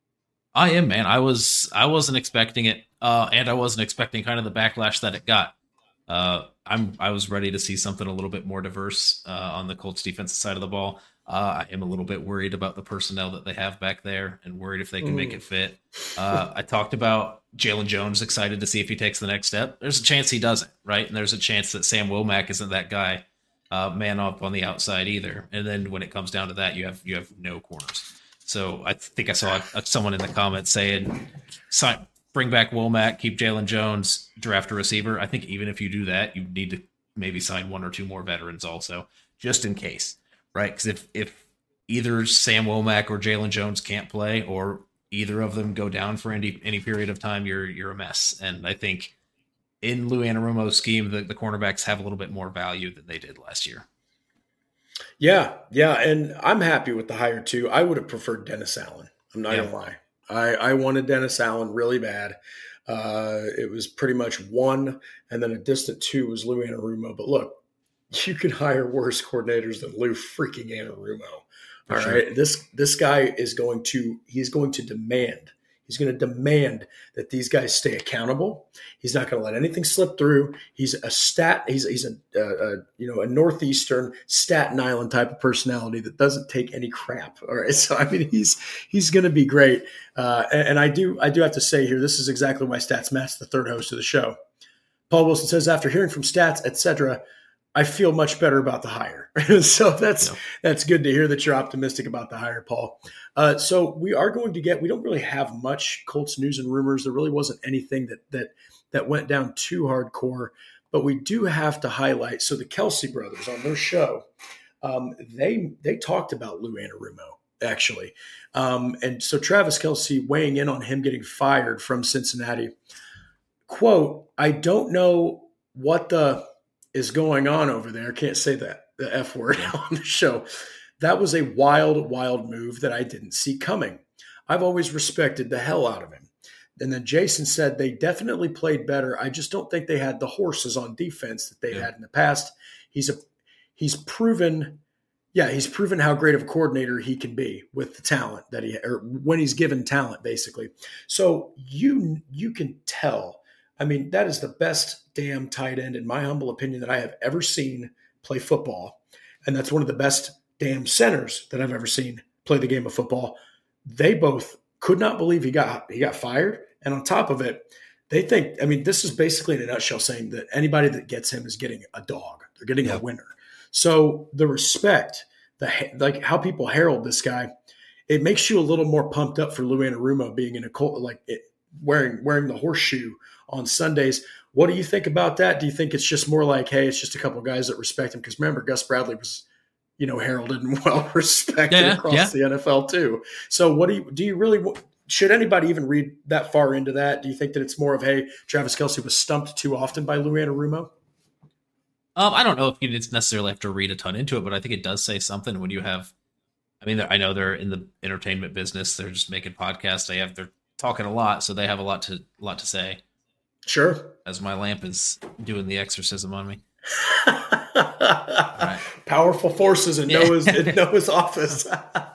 Speaker 3: I am, man. I was I wasn't expecting it, uh, and I wasn't expecting kind of the backlash that it got. Uh, I'm I was ready to see something a little bit more diverse uh, on the Colts defensive side of the ball. Uh, I am a little bit worried about the personnel that they have back there, and worried if they can mm. make it fit. Uh, I talked about Jalen Jones, excited to see if he takes the next step. There's a chance he doesn't, right? And there's a chance that Sam Womack isn't that guy, uh, man up on the outside either. And then when it comes down to that, you have you have no corners. So I think I saw someone in the comments saying, sign, bring back Womack, keep Jalen Jones, draft a receiver. I think even if you do that, you need to maybe sign one or two more veterans also, just in case, right? Because if, if either Sam Womack or Jalen Jones can't play, or either of them go down for any any period of time, you're you're a mess. And I think in Lou Anarumo's scheme, the, the cornerbacks have a little bit more value than they did last year.
Speaker 2: Yeah, yeah, and I'm happy with the hire too. I would have preferred Dennis Allen. I'm not yeah. gonna lie. I, I wanted Dennis Allen really bad. Uh, it was pretty much one, and then a distant two was Lou Anarumo. But look, you can hire worse coordinators than Lou freaking Anarumo. All sure. right, this this guy is going to he's going to demand. He's going to demand that these guys stay accountable. He's not going to let anything slip through. He's a stat. He's he's a, a, a you know a northeastern Staten Island type of personality that doesn't take any crap. All right, so I mean he's he's going to be great. Uh, and, and I do I do have to say here, this is exactly why Stats Matt's the third host of the show. Paul Wilson says, after hearing from Stats, et cetera, I feel much better about the hire. So that's yeah. that's good to hear that you're optimistic about the hire, Paul. Uh, so we are going to get – we don't really have much Colts news and rumors. There really wasn't anything that that that went down too hardcore. But we do have to highlight – so the Kelsey brothers on their show, um, they they talked about Lou Anarumo, actually. Um, and so Travis Kelsey weighing in on him getting fired from Cincinnati. Quote, I don't know what the – is going on over there. Can't say that, the F word on the show. That was a wild, wild move that I didn't see coming. I've always respected the hell out of him. And then Jason said they definitely played better. I just don't think they had the horses on defense that they yeah. had in the past. He's a he's proven, yeah, he's proven how great of a coordinator he can be with the talent that he, or when he's given talent, basically. So you you can tell. I mean, that is the best damn tight end, in my humble opinion, that I have ever seen play football. And that's one of the best damn centers that I've ever seen play the game of football. They both could not believe he got he got fired. And on top of it, they think, I mean, this is basically in a nutshell saying that anybody that gets him is getting a dog. They're getting yeah. a winner. So the respect, the like how people herald this guy, it makes you a little more pumped up for Lou Anarumo being in a cult, like it, wearing wearing the horseshoe on Sundays. What do you think about that? Do you think it's just more like, hey, it's just a couple of guys that respect him? Because remember, Gus Bradley was, you know, heralded and well respected yeah, across yeah. the N F L too. So what do you, do you really, should anybody even read that far into that? Do you think that it's more of, hey, Travis Kelsey was stumped too often by Lou Anarumo?
Speaker 3: Um, I don't know if you necessarily have to read a ton into it, but I think it does say something when you have, I mean, I know they're in the entertainment business. They're just making podcasts. They have, they're talking a lot. So they have a lot to, a lot to say.
Speaker 2: Sure.
Speaker 3: As my lamp is doing the exorcism on me. Right.
Speaker 2: Powerful forces in Noah's in Noah's office.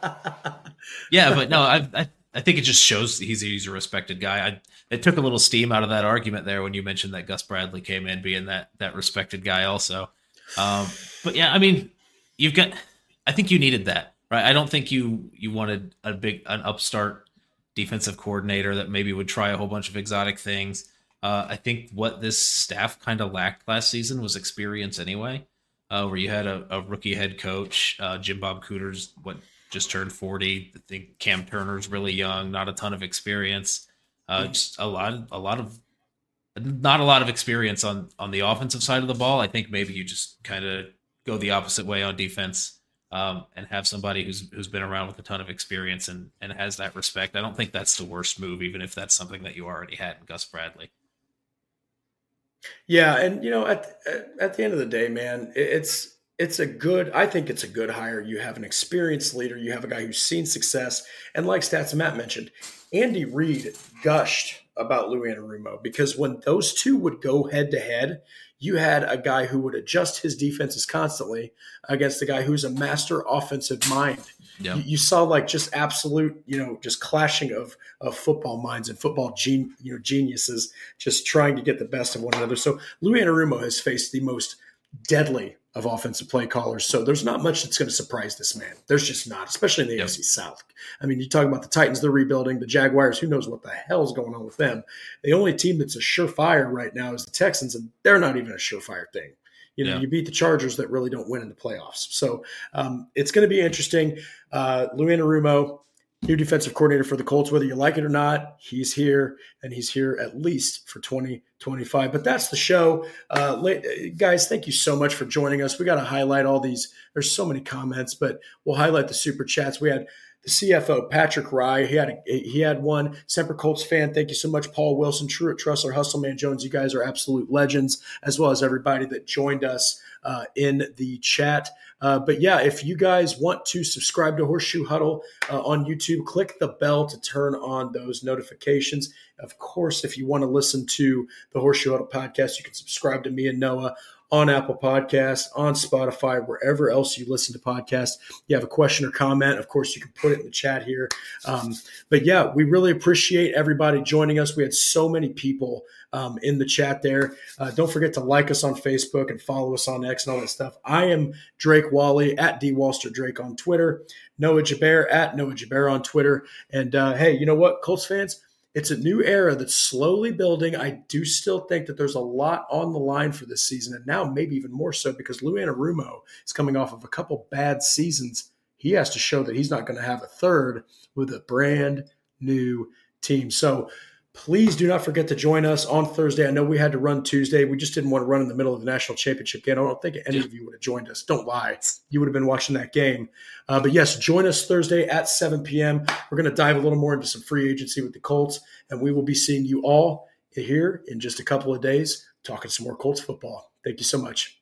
Speaker 3: Yeah, but no, I, I I think it just shows he's he's a respected guy. I it took a little steam out of that argument there when you mentioned that Gus Bradley came in being that that respected guy also. Um, but yeah, I mean, you've got. I think you needed that, right? I don't think you you wanted a big an upstart defensive coordinator that maybe would try a whole bunch of exotic things. Uh, I think what this staff kind of lacked last season was experience anyway, uh, where you had a, a rookie head coach, uh, Jim Bob Cooter's what just turned forty. I think Cam Turner's really young, not a ton of experience, uh, just a lot, a lot of, not a lot of experience on on the offensive side of the ball. I think maybe you just kind of go the opposite way on defense. um, and have somebody who's who's been around with a ton of experience and and has that respect. I don't think that's the worst move, even if that's something that you already had in Gus Bradley.
Speaker 2: Yeah, and you know, at at the end of the day, man, it's it's a good. I think it's a good hire. You have an experienced leader. You have a guy who's seen success, and like Stats and Matt mentioned, Andy Reid gushed about Lou Anarumo because when those two would go head to head, you had a guy who would adjust his defenses constantly against a guy who's a master offensive mind.
Speaker 3: Yeah.
Speaker 2: You, you saw like just absolute, you know, just clashing of of football minds and football gen, you know, geniuses just trying to get the best of one another. So Lou Anarumo has faced the most deadly of offensive play callers. So there's not much that's going to surprise this man. There's just not, especially in the yep. A F C South. I mean, you talk about the Titans, they're rebuilding. The Jaguars, who knows what the hell is going on with them. The only team that's a surefire right now is the Texans, and they're not even a surefire thing. You know, yeah. you beat the Chargers that really don't win in the playoffs. So um, it's going to be interesting. Uh, Lou Anarumo, new defensive coordinator for the Colts, whether you like it or not, he's here, and he's here at least for twenty twenty-five. But that's the show. Uh, guys, thank you so much for joining us. We got to highlight all these. There's so many comments, but we'll highlight the super chats. We had the C F O, Patrick Rye. He had a, he had one. Semper Colts fan, thank you so much. Paul Wilson, Truett Trussler, Hustleman Jones, you guys are absolute legends, as well as everybody that joined us uh, in the chat. Uh, but yeah, if you guys want to subscribe to Horseshoe Huddle uh, on YouTube, click the bell to turn on those notifications. Of course, if you want to listen to the Horseshoe Huddle podcast, you can subscribe to me and Noah on Apple Podcasts, on Spotify, wherever else you listen to podcasts. You have a question or comment, of course, you can put it in the chat here. Um, but yeah, we really appreciate everybody joining us. We had so many people um, in the chat there. Uh, don't forget to like us on Facebook and follow us on X and all that stuff. I am Drake Wally at D Wallster Drake on Twitter, Noah Jaber at Noah Jaber on Twitter. And uh, hey, you know what, Colts fans? It's a new era that's slowly building. I do still think that there's a lot on the line for this season, and now maybe even more so because Lou Anarumo is coming off of a couple bad seasons. He has to show that he's not going to have a third with a brand new team. So please do not forget to join us on Thursday. I know we had to run Tuesday. We just didn't want to run in the middle of the national championship game. I don't think any of you would have joined us. Don't lie. You would have been watching that game. Uh, but yes, join us Thursday at seven p.m. We're going to dive a little more into some free agency with the Colts, and we will be seeing you all here in just a couple of days talking some more Colts football. Thank you so much.